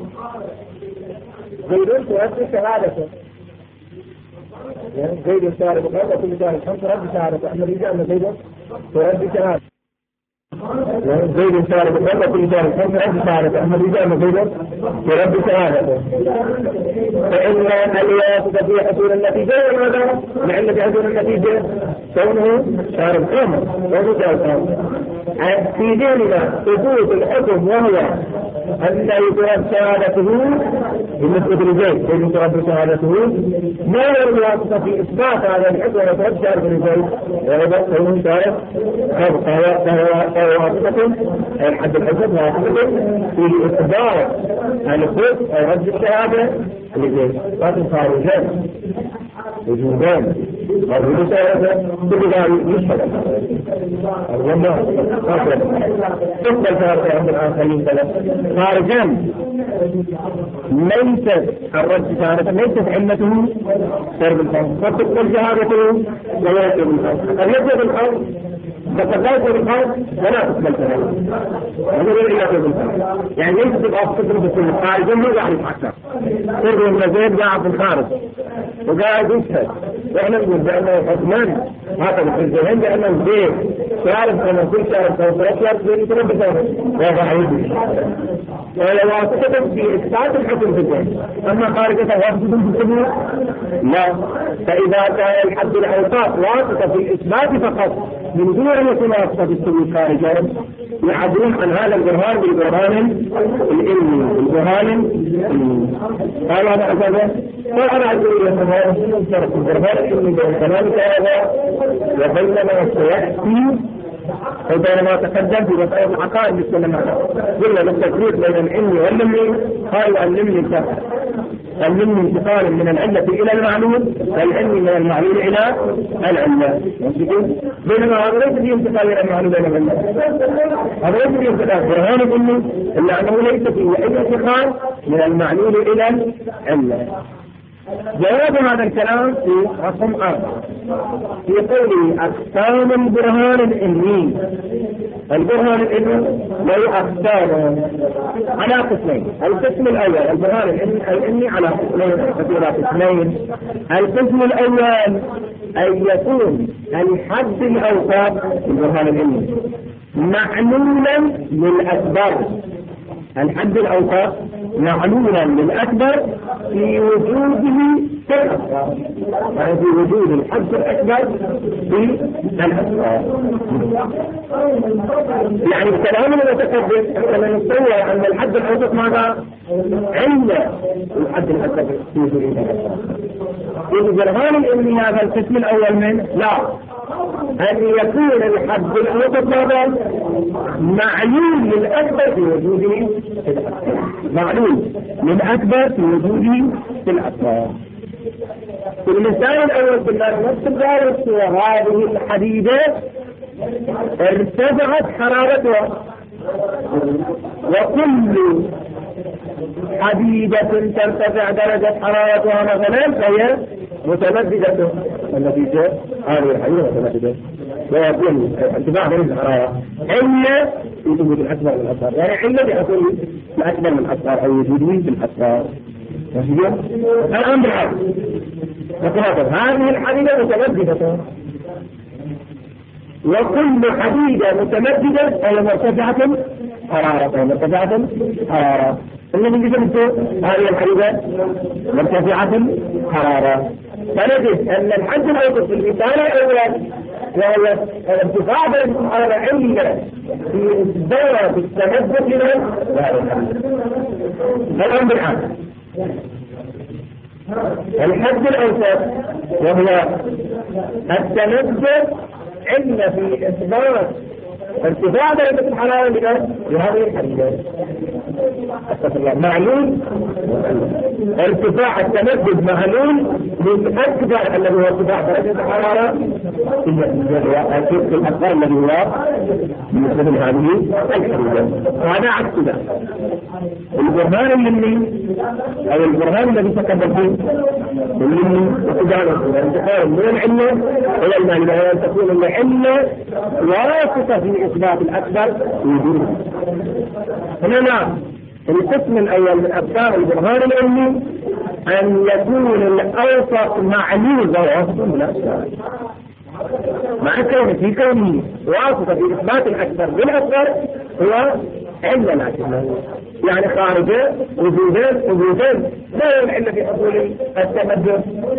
زيدون تؤدي شهادته، يعني زيد سارق وقال كل شهادة خمس تؤدي شهادته، أما الرجال أن زيد تؤدي شهادته، يعني زيد سارق وقال كل شهادة خمس تؤدي شهادته، أما الرجال أن زيد تؤدي شهادته. فإن الواسطة في حصول النتيجة وماذا؟ لعل حصول النتيجة كونه شارب خمر كونه شارب خمر. في ديننا ثبوت الحكم وهو أن يترد شهادته بالنسبة لزيد، كيف يترد شهادته؟ ما هو الواسطة في إثبات هذا الحكم ويترد شهادة لزيد؟ وهذا كونه شارب خمر، فهو واسطة الحد الحكم واسطة في إثبات الحكم أو رد الشهادة لزيد. لكن خارجان وجودان مرضو شهادة كل ذلك يشهد الظلم تقبل شهادة عند الآخرين ثلاث خارجان ليست الرد شهادة ليست علته شرب الخمر، فتقبل شهادته ولا يشرب الخمر، قد يشرب الخمر فقد لا يشرب الخمر ولا تقبل شهادته ولا يشرب الخمر. يعني ليست الأفضل بالسنة خارجان مو قاعد يتحكم تربي من زيد قاعد في الخارج وقاعد يشهد، واحنا نقول بأنه حكمان هذا في الذهن بأنه زيد شارب أنه كل شارب ثلاث شارب زيد يتربى ثاني وهذا عيد ولا واسطة في إثبات الحكم في الذهن. أما خارجة واسطة في السبيل لا، فإذا كان الحد الأوساط واسطة في الإثبات فقط من دون أن يكون واسطة في السبيل خارجا يعبرون عن هذا البرهان بالبرهان العلمي البرهان العلمي. قال هذا أساسا فأنا أقول لكم هذا البرهان العلمي كذلك هذا وبينما سيأتي وبينما تقدم في مسألة العقائد بالسلام قلنا بالتفريق بين العلم والعلمي قال العلمي الكافر العلم انتقال من العلة إلى المعلوم والعلم من المعلوم إلى العلة، بينما هذا ليس فيه انتقال إلى المعلوم إلى العلة، هذا ليس فيه انتقال برهان العلم إلا أنه ليس فيه أي انتقال من المعلوم إلى العلة. جواب هذا الكلام في رقم أربعة في قوله أقسام البرهان العلمي. البرهان العلمي له أقسام على قسمين، القسم الأول البرهان العلمي على قسمين على قسمين القسم الأول أن يكون الحد الأوسط في البرهان العلمي معلولا للأكبر، الحد الأوسط معلولا للأكبر في وجوده في الأصغر، يعني في وجود الحد الأكبر في الأصغر. يعني الكلام المتقدم كما نتصور أن الحد الأوسط ماذا؟ علة الحد الأكبر في وجود الأصغر. إذا برهان العلمي هذا القسم الأول منه لا، أن يكون الحد الأوسط ماذا؟ معلوم للأكبر في وجوده في الأصغر، معلوم للأكبر في وجوده في الأصغر. في المثال الأول قلنا نفس ذلك وهذه الحديدة ارتفعت حرارتها، وكل حديدة ترتفع درجة حرارتها مثلا فهي متمددة، النتيجة هذه الحديدة متمددة ويكون ارتفاع درجة الحرارة علة في وجود الأكبر من الأصغر، يعني علة بحصول الأكبر من الأصغر أو وجوده في الأصغر. الأمر العكس هذه الحديدة متمددة وكل حديدة متمددة أي مرتفعة حرارة مرتفعة حرارة الذي جسمته هذه الحديدة مرتفعة حرارة. فنجد أن الحد الأوسط في المثال الأول وهو ارتفاع درجة الحرارة علة في الدورة التمدد لنا الأمر العكس. الحد الأوسط وهو التمدد علة في إثبات ارتفاع درجة الحرارة لهذه الحديدة معلول، ارتفاع التمدد معلول للأكبر الذي هو ارتفاع درجة الحرارة الشق الأكبر الذي هو مثل هذه الحرارة. وهذا عكس ذلك. البرهان المني أو البرهان الذي تقدم فيه المني وتجعله الانتقال من العلة إلى المعنى وهي أن تكون العلة واسطة في إثبات الأكبر وجوده. هنا نعم القسم الأول من أقسام البرهان العلمي أن يكون الأوسط معلول وواسطة من الأكبر، مع كونه في كونه واسطة في إثبات الأكبر بالأكبر هو علة الأكبر، يعني خارجة وجودين وجودين لا هو العلة في حصول التمدد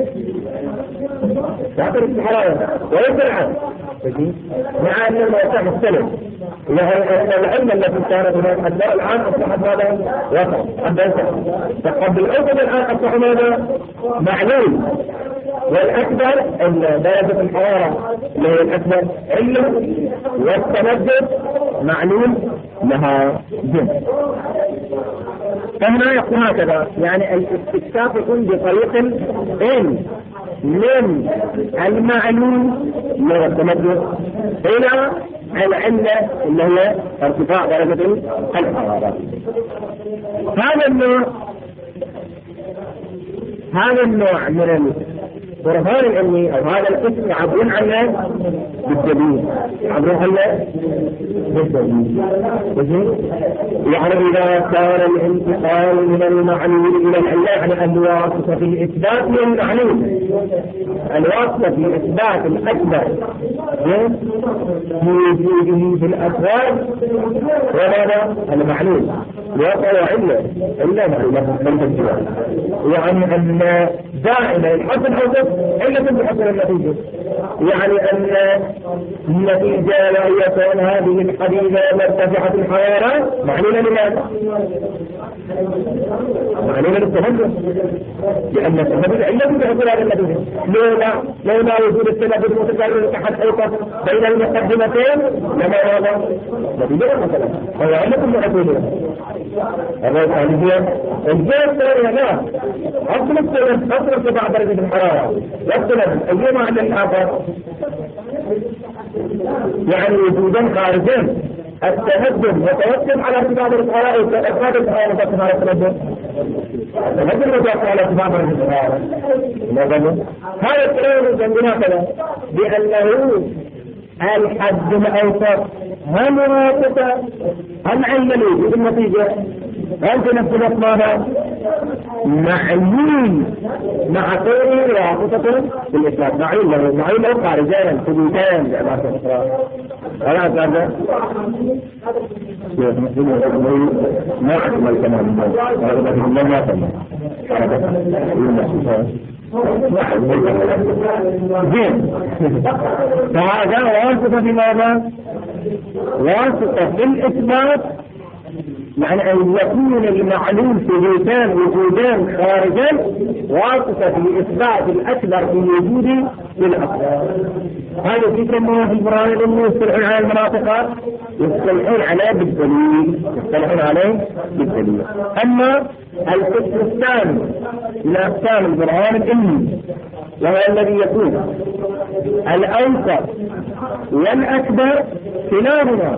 تعترف الحرارة وليس العكس، مع أن الموضوع مختلف. العلة التي كانت هناك الدار الآن أصبحت ماذا؟ وسط الدرجة، فقد الأوسط الآن أصبح ماذا؟ معلول، والأكبر أن درجة الحرارة اللي هي الأكبر علة، والتمدد معلول لها جنس. فهنا يقول هكذا، يعني الاستكشاف يكون بطريق إن من المعلول اللي هو التمدد إلى العلة اللي هي ارتفاع درجة الحرارة. هذا النوع هذا النوع من البرهان العلمي أو هذا القسم يعبرون عنه بالدليل، يعبرون عنه بالدليل. يعني إذا كان الانتقال من المعلول إلى العلة، يعني الواسطة في الإثبات من المعلول، الواسطة في إثبات الأكبر في وجوده في الأسرار وماذا؟ المعلول وقع علة إلا معلومة من تجربة، يعني أن دائما الحصل الأوسط علة بحصل النتيجة، يعني أن النتيجة وهي كون هذه الحديدة مرتفعة الحرارة معلولة لماذا؟ معلولة للتمدد، لأن التمدد علة بحصل هذا النتيجة. لولا لولا وجود التمدد المتكرر تحت أوسط بين المقدمتين لما هذا نتيجة مثلا هو علة بحصل هذا الثانية. الجهة الثانية لا أصل السبب أصل ارتفاع درجة الحرارة والسبب أيهما على الآخر، يعني وجودا خارجين. التمدد متوقف على ارتفاع درجة الحرارة وارتفاع الحرارة متوقف على التمدد، التمدد متوقف على ارتفاع درجة الحرارة. هذا الكلام عندنا كذا بأنه الحد الأوسط هم واسطة هم علة لوجود النتيجة، هل في نفس الوقت ماذا؟ معلول مع كونه واسطة في الإثبات، معلول له معلول له خارجين ثبوتين بعبارة أخرى. هذا هذا ما أكمل كمان هذا ما أكمل زين. فهذا واسطة في ماذا؟ واسطة في الإثبات، معنى أن يكون المعلول ثبوتان وجودان خارجان واسطة في إثبات الأكبر في وجوده للأكبر. هذا فكرة ما في البرهان العلمي يصطلحون على المناطق يصطلحون عليه بالدليل، يصطلحون عليه بالدليل. أما القسم الثاني من أقسام البرهان العلمي وهو الذي يكون الأوسط والأكبر كلاهما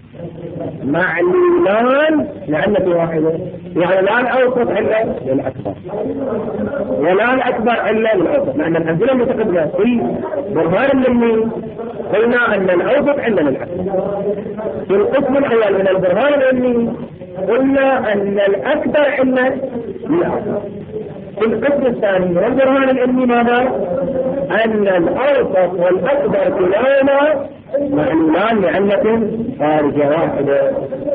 معلولان لعلة واحدة، يعني لا الأوسط علة للأكبر ولا الأكبر علة للأوسط، لأن الأمثلة المتقدمة في برهان العلمي قلنا أن الأوسط علة للأكبر. في القسم الأول من البرهان العلمي قلنا أن الأكبر علة للأكبر. في القسم الثاني من البرهان العلمي ماذا؟ أن الأوسط والأكبر كلاهما معلولان لعلة خارجة واحدة.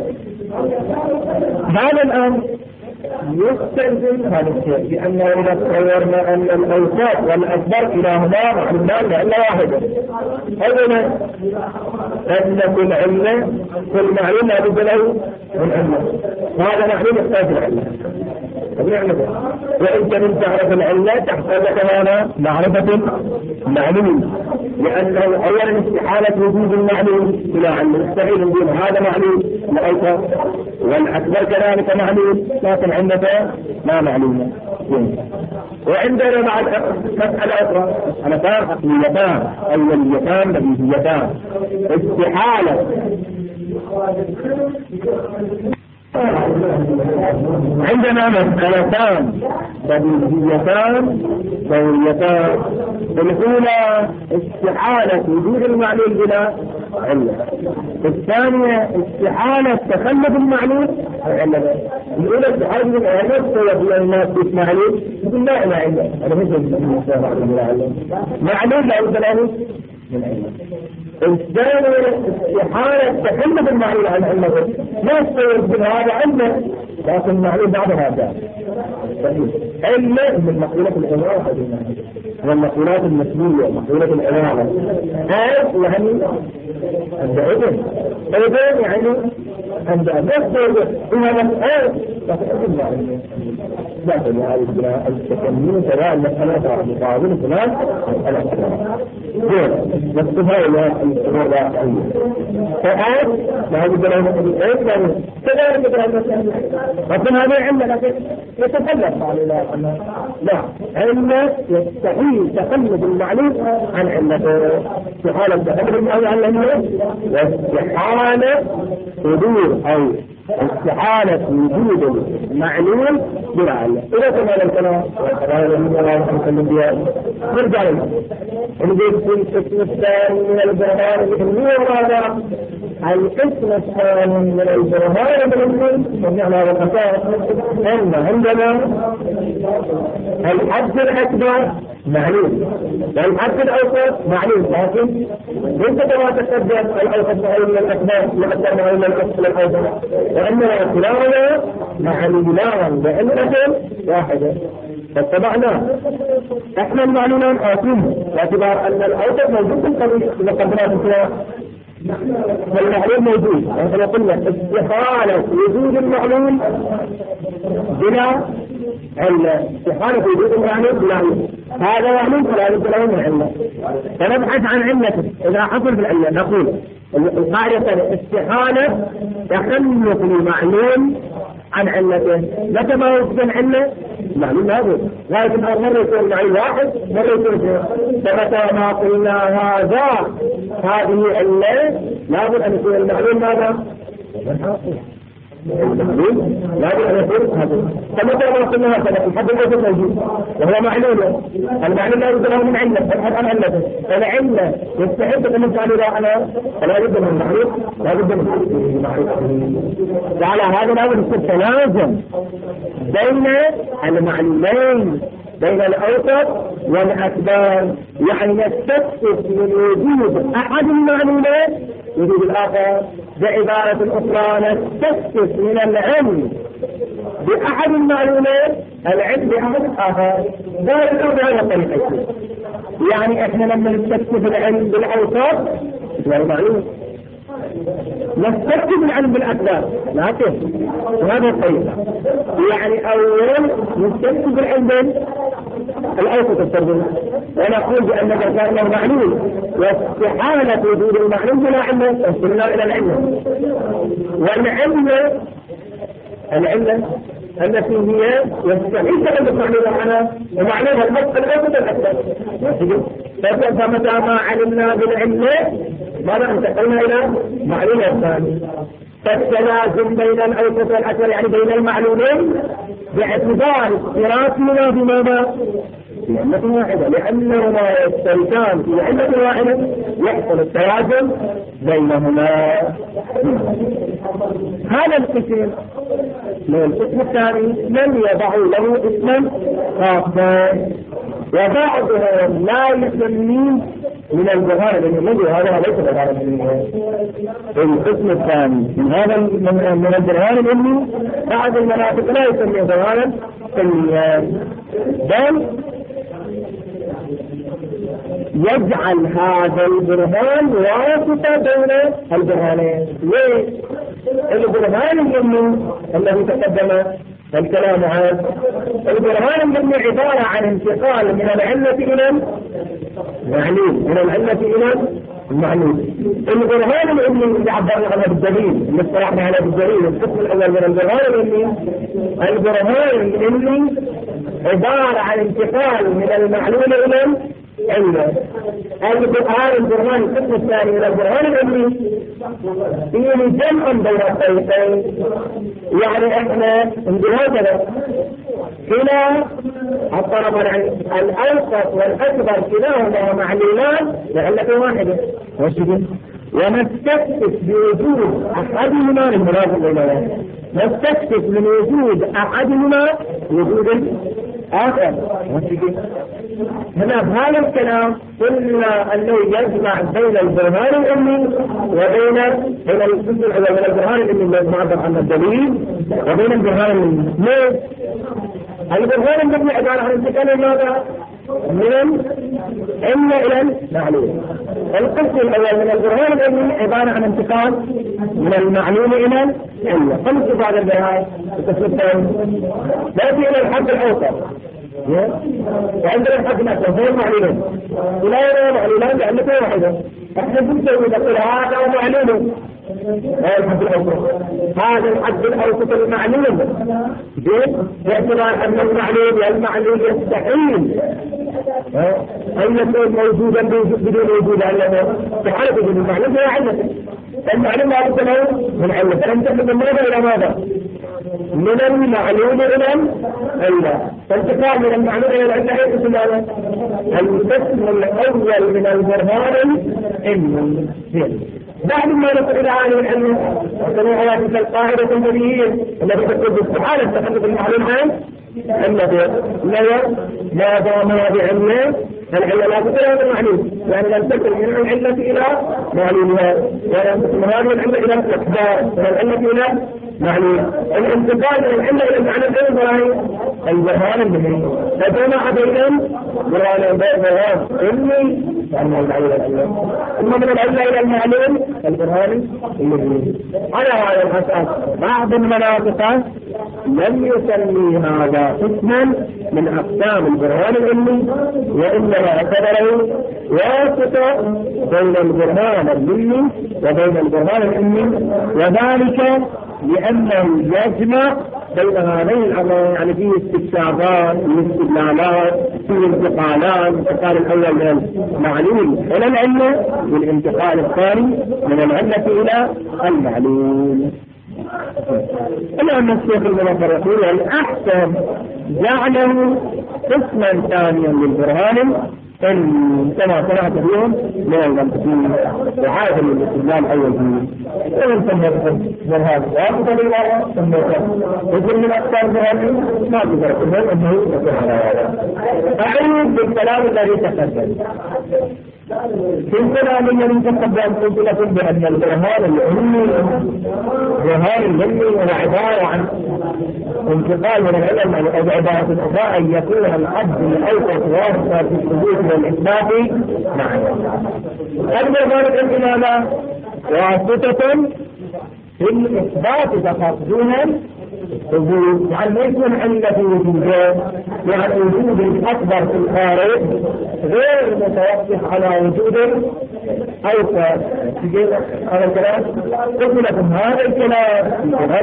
هذا الأمر يستلزم هذا الشيء، لأنه إذا تصورنا أن الأوساط والأكبر كلاهما معلولان لعلة واحدة، أولا أن كل علة كل معلول لا بد له من علة، وهذا معلول يحتاج العلة. وإنت من تعرف العلة تحتاج كمان معرفة معلوم، لأنه أولا استحالة وجود المعلوم إلى علم، مستحيل نقول هذا معلوم لأيضا، والأكبر كذلك معلوم، لكن عندك ما معلومة. وعندنا بعد مسألة أخرى، مسألتان عقليتان أوليتان بديهيتان، استحالة عندنا مسألتان بديهيتان ضروريتان. الأولى استحالة وجود المعلوم بلا علة، الثانية استحالة تخلف المعلوم علة. الأولى استحالة وجود العلة وهي الناس بالمعلوم يقول لا إله إلا هذا مثل معلوم لا بد له من علة. الثانية استحالة تخلف المعلوم عن علة، ما يستوعب بهذا علة لكن المعلوم بعد هذا علة من مقولة الإمارة والمقولات المسلوية مقولة الإمارة هذا يعني عند إذن إذن يعني عند أبدا إنها مسألة لكن المعلوم لا تنهي هذه البناء التكمين سواء المسألة مقابل فلان مسألة فلان نفسها إلى الأمور الواقعية فقال لا بد له من الإيه يعني كذلك مثل المسألة لكن هذه علة لكن يتخلف عن الله لا علة يستحيل تخلف المعلوم عن علته، استحالة تخلف المعلوم عن علته واستحالة حضور أو استحالة وجود المعلوم بلا علة. إذا كما الكلام نرجع لنا نجد في القسم الثاني من البرهان العلمي وهذا القسم الثاني من البرهان العلمي ومعنى القصائد أن عندنا الحد الأكبر معلوم والحد الأوسط معلوم، لكن ليس كما تقدم الأوسط معلوم من الأكبر لأكبر معلوم من الأكبر الأوسط، وأننا كلاهما معلومان بعلة واحدة فاتبعناه. احنا المعلومان آتين باعتبار أن الأوسط موجود في القضية إذا قدمنا في والمعلوم موجود، يعني قلنا استحالة وجود المعلوم بلا علة، استحالة وجود المعلوم بلا علة، هذا معلوم فلا بد له من علة، فنبحث عن علته. إذا حصل في العلة نقول القاعدة الثانية استحالة تخلف المعلوم عن علته، متى ما وجد العلة معلوم هذا لكن مرة يكون معلوم واحد مرة يكون اثنين، فمتى ما قلنا هذا هذه علة لابد أن يكون المعلوم ماذا؟ المعلوم لابد أن يكون هذا. فمتى ما قلنا هذا الحد الأوسط موجود وهو معلوم، المعلوم لا بد له من علة فنبحث عن علته، فالعلة يستحق أن تعلل على فلا بد من المعلوم لا بد من المعلوم. وعلى هذا لا بد يكون تلازم بين المعلومين بين الأوسط والأكبر، يعني نستخلص من وجود أحد المعلومات وجود الآخر. بعبارة أخرى نستخلص من العلم بأحد المعلومات العلم بأحد الآخر. ذلك الأمر على طريقة يعني إحنا لما نستخلص العلم بالأوسط غير معلوم، نستخدم العلم بالأكبر لكن وهذا الطريقة يعني أولا نستخدم العلم بالأوسط الترجمة ونقول بأن الذكر له معلوم واستحالة وجود المعلوم بلا علم وصلنا إلى العلم. والعلم العلة التي هي يستحيل تغلب معلومة عنها ومعلومة الحق الأوسط الأكبر. فمتى ما علمنا بالعلة ماذا انتقلنا إلى معلومة ثانية، فالتلازم بين الأوسط والأكبر يعني بين المعلومين باعتبار اختلافنا بماذا؟ في علة واحدة، لأنهما يشتركان في علة واحدة يحصل التلازم بينهما. هذا القسم من القسم الثاني لم يضعوا له اسما خاصا وبعضهم لا يسميه من البرهان لأن الذي هذا ليس برهان العلمي. القسم الثاني من هذا من البرهان العلمي بعض المناطق لا يسميه برهانا علميا بل يجعل هذا البرهان واسطة بين البرهانين. ليه؟ البرهان العلمي الذي تقدم الكلام عن البرهان العلمي عبارة عن انتقال من العلة إلى المعلوم، من العلة إلى المعلوم. البرهان العلمي اللي عبرنا عنه بالدليل، اللي اصطلحنا عليه بالدليل، القسم الأول من البرهان العلمي، البرهان العلمي عبارة عن انتقال من المعلوم إلى العلة. البرهان البرهان القسم الثاني من البرهان العلمي فيه جمع بين الطريقين، يعني احنا بهذا كلا الطرفين الأوسط والأكبر كلاهما معلولان لعلة واحدة، ونستكشف بوجود أحدهما المراد إليه، نستكشف من وجود أحدهما وجود آخر. هنا بهذا الكلام قلنا أنه يجمع بين البرهان العلمي وبين بين القسم الأول من البرهان العلمي الذي معبر عن الدليل وبين البرهان العلمي. ليه؟ البرهان العلمي عبارة عن انتقال ماذا؟ من العلم إلى المعلوم. القسم الأول من البرهان العلمي عبارة عن انتقال من المعلوم إلى العلم. خمس بعد البرهان القسم الثاني نأتي إلى الحد الأوسط، وعندنا الحد الأكبر هو المعلوم، ولا معلومان لأنه واحدة. احنا بنسوي نقول هذا معلوم، هذا الحد الأوسط، هذا الحد الأوسط المعلوم باعتبار أن المعلوم والمعلوم يستحيل أن يكون موجودا بدون وجود علته، في حالة وجود المعلوم هي علته. المعلوم لا بد له من علة، فننتقل من ماذا إلى ماذا؟ من المعلوم إلى العلة. فانتقال من المعلوم إلى العلة ايه اسم هذا؟ القسم الأول من البرهان العلمي. بعد ما نصل إلى عالم العلم وسمع هذه القاعدة البديهية التي تقول باستحالة تحدث المعلوم عن النبي لا دام بعلمه العلة لا تكون المعلوم، يعني لم تكن من العلة إلى معلومها، ومن هذه العلة إلى الإحداث، من العلة إلى معلوم. الانتقال من العلة إلى المعلوم أيضا البرهان العلمي، فجمع بينهم برهان برهان علمي يعني العلة، ثم من العلة إلى المعلوم البرهان العلمي. على هذا الأساس بعض المناطق لم يسمي هذا قسما من أقسام البرهان العلمي، وإنما اعتبره واسطة بين البرهان العلمي وبين البرهان العلمي، وذلك لأنه يجمع بين هذين الأمرين، يعني فيه استكشافات، فيه استدلالات، فيه انتقالات، الانتقال الأول من المعلوم إلى العلة، والانتقال الثاني من العلة إلى المعلوم. الآن الشيخ المنظر يقول الأحسن جعله قسما ثانيا للبرهان كما سمعت اليوم من المنطقين وعادة للاستدلال أول فيه ومن سميته برهان وأفضل إلى سميته وجل من أكثر برهان ما تقدر تقول أنه يكون على هذا. أعيد بالكلام الذي تقدم في الكلام الذي تقدم قلت لكم بأن البرهان العلمي برهان العلمي هو عبارة عن انتقال من العلم أو عبارة أخرى أن يكون الحد الأوسط واسطة في الثبوت والإثبات معا. البرهان العلمي هذا واسطة في الإثبات فقط دون الثبوت، يعني ما يكون عندنا في وجوده، يعني وجود الأكبر في الخارج غير متوقف على وجود أوسط. هذا الكلام قلت لكم هذا الكلام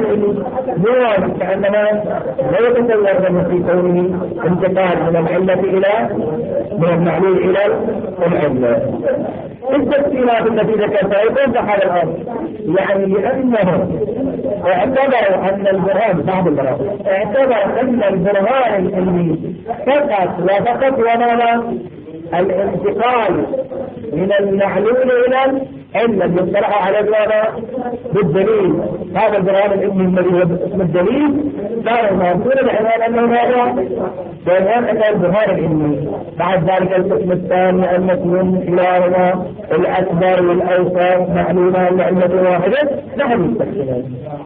هو كأنما لا يتصور أنه في كونه انتقال من العلة إلى من المعلوم إلى العلة. التفصيلات التي ذكرتها توضح هذا الأمر، يعني لأنه اعتبروا أن البرهان بعض البرهان اعتبر أن البرهان العلمي فقط وفقط وماذا الانتقال من المعلوم إلى العلم يصطلح على ماذا بالدليل. هذا البرهان العلمي الذي هو باسم الدليل كان مأخوذا بعنوان أنه ماذا بعنوان أن البرهان العلمي. بعد ذلك القسم الثاني أن يكون كلاهما الأكبر والأوسط معلومان لعلة واحدة نحن نستخدمها.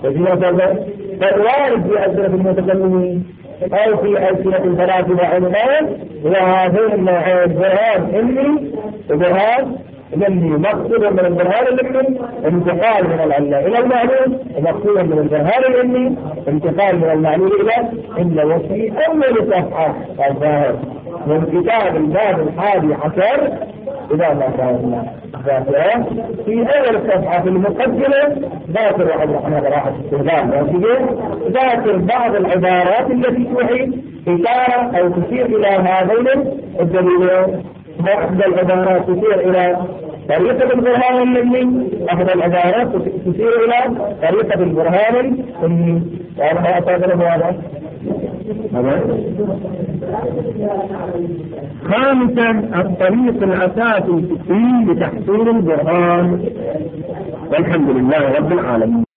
فالوارد في ألسنة المتكلمين أو في ألسنة الفلاسفة علمان وهذين النوعين برهان علمي وبرهان لأني مقصود من البرهان العلمي انتقال من العلة إلى المعلوم، ومقصود من البرهان العلمي انتقال من المعلوم إلى إلا. وفي أول صفحة الظاهر من كتاب الباب الحادي عشر إذا ما كان ذاكرة في أول صفحة في المقدمة ذاكر عبد الرحمن راحة استهلال ذاكر بعض العبارات التي توحي إشارة أو تشير إلى هذين الدليلين. بعض العبارات تشير إلى طريقة البرهان العلمي، بعض العبارات تشير إلى طريقة البرهان العلمي. وأنا أعتقد هذا. خامسا الطريق الأساسي لتحصيل البرهان. والحمد لله رب العالمين.